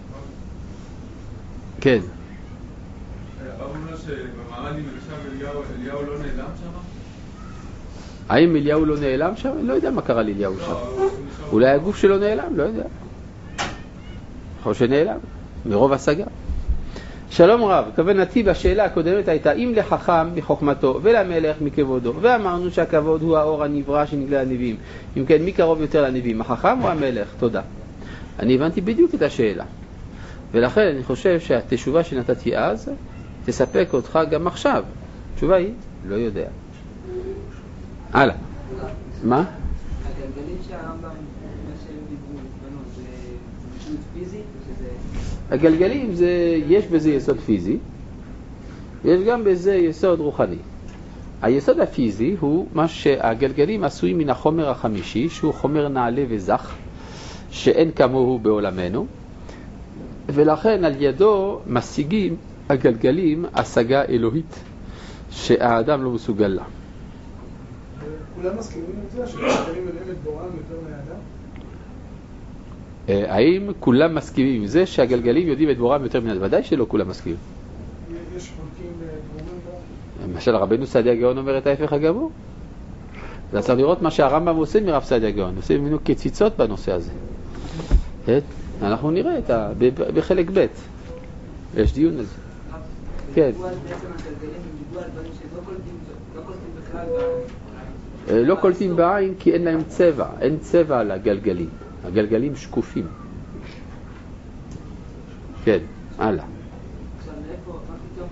[SPEAKER 1] כן.
[SPEAKER 3] הרב אומר שבמערן עם אלישע אליהו לא נעלם שם?
[SPEAKER 1] האם אליהו לא נעלם שם? אני לא יודע מה קרה לאליהו שם. אולי הגוף שלו נעלם, לא יודע. יכול שנעלם, מרוב השגה. שלום רב, כוונתי בשאלה הקודמת הייתה אם לחכם מחוכמתו ולמלך מכבודו, ואמרנו שהכבוד הוא האור הנברא שנגלה לנביאים. אם כן, מי קרוב יותר לנביאים, החכם או המלך? תודה. אני הבנתי בדיוק את השאלה, ולכן אני חושב שהתשובה שנתתי אז תספק אותך גם עכשיו. התשובה היא, לא יודע. הלאה. מה?
[SPEAKER 2] הגלגלים שהרמב"ם, מה שהם דיברו, זה מציאות פיזית או שזה...
[SPEAKER 1] הגלגלים זה, יש בזה יסוד פיזי, יש גם בזה יסוד רוחני. היסוד הפיזי הוא מה שהגלגלים עשויים מן החומר החמישי, שהוא חומר נעלה וזך, שאין כמוהו בעולמנו, ולכן על ידו משיגים הגלגלים השגה אלוהית שהאדם לא מסוגל לה.
[SPEAKER 6] כולם מסכימים עם זה שהגלגלים יודעים את בורם יותר מהאדם?
[SPEAKER 1] האם כולם מסכימים עם זה שהגלגלים יודעים את בורם יותר מהאדם? ודאי שלא כולם מסכימים.
[SPEAKER 6] יש חולקים ברורים בו?
[SPEAKER 1] למשל רבנו סעדיה גאון אומר את ההפך הגמור. אז צריך לראות מה שהרמב"ם עושה מרב סעדיה גאון, עושה ממנו קציצות בנושא הזה. אנחנו נראה את ה... בחלק ב' יש דיון על זה. כן.
[SPEAKER 2] דיברו על בעצם הגלגלים, הם דיברו על דברים שלא קולטים, לא קולטים בכלל.
[SPEAKER 1] לא קולטים בעין כי אין להם צבע, אין צבע על הגלגלים. הגלגלים שקופים. כן, הלאה.
[SPEAKER 2] עכשיו, מאיפה, מה פתאום,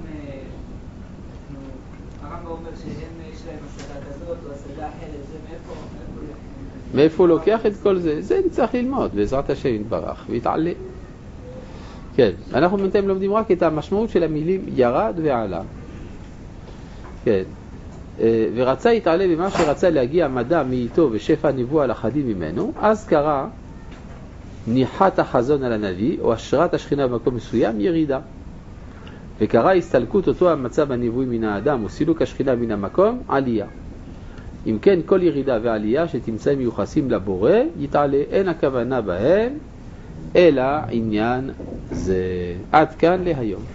[SPEAKER 2] הרמב"ם אומר שהם יש להם השגה כזאת או השגה אחרת, זה מאיפה,
[SPEAKER 1] מאיפה הוא לוקח את כל זה? זה נצטרך ללמוד, בעזרת השם יתברך, ויתעלה. כן, אנחנו בינתיים לומדים רק את המשמעות של המילים ירד ועלה. כן, ורצה יתעלה במה שרצה להגיע מדע מאיתו ושפע נבואה לחדים ממנו, אז קרה ניחת החזון על הנביא או השראת השכינה במקום מסוים ירידה. וקרה הסתלקות אותו המצב הנבואי מן האדם או סילוק השכינה מן המקום עלייה. אם כן כל ירידה ועלייה שתמצא מיוחסים לבורא יתעלה, אין הכוונה בהם אלא עניין זה. עד כאן להיום.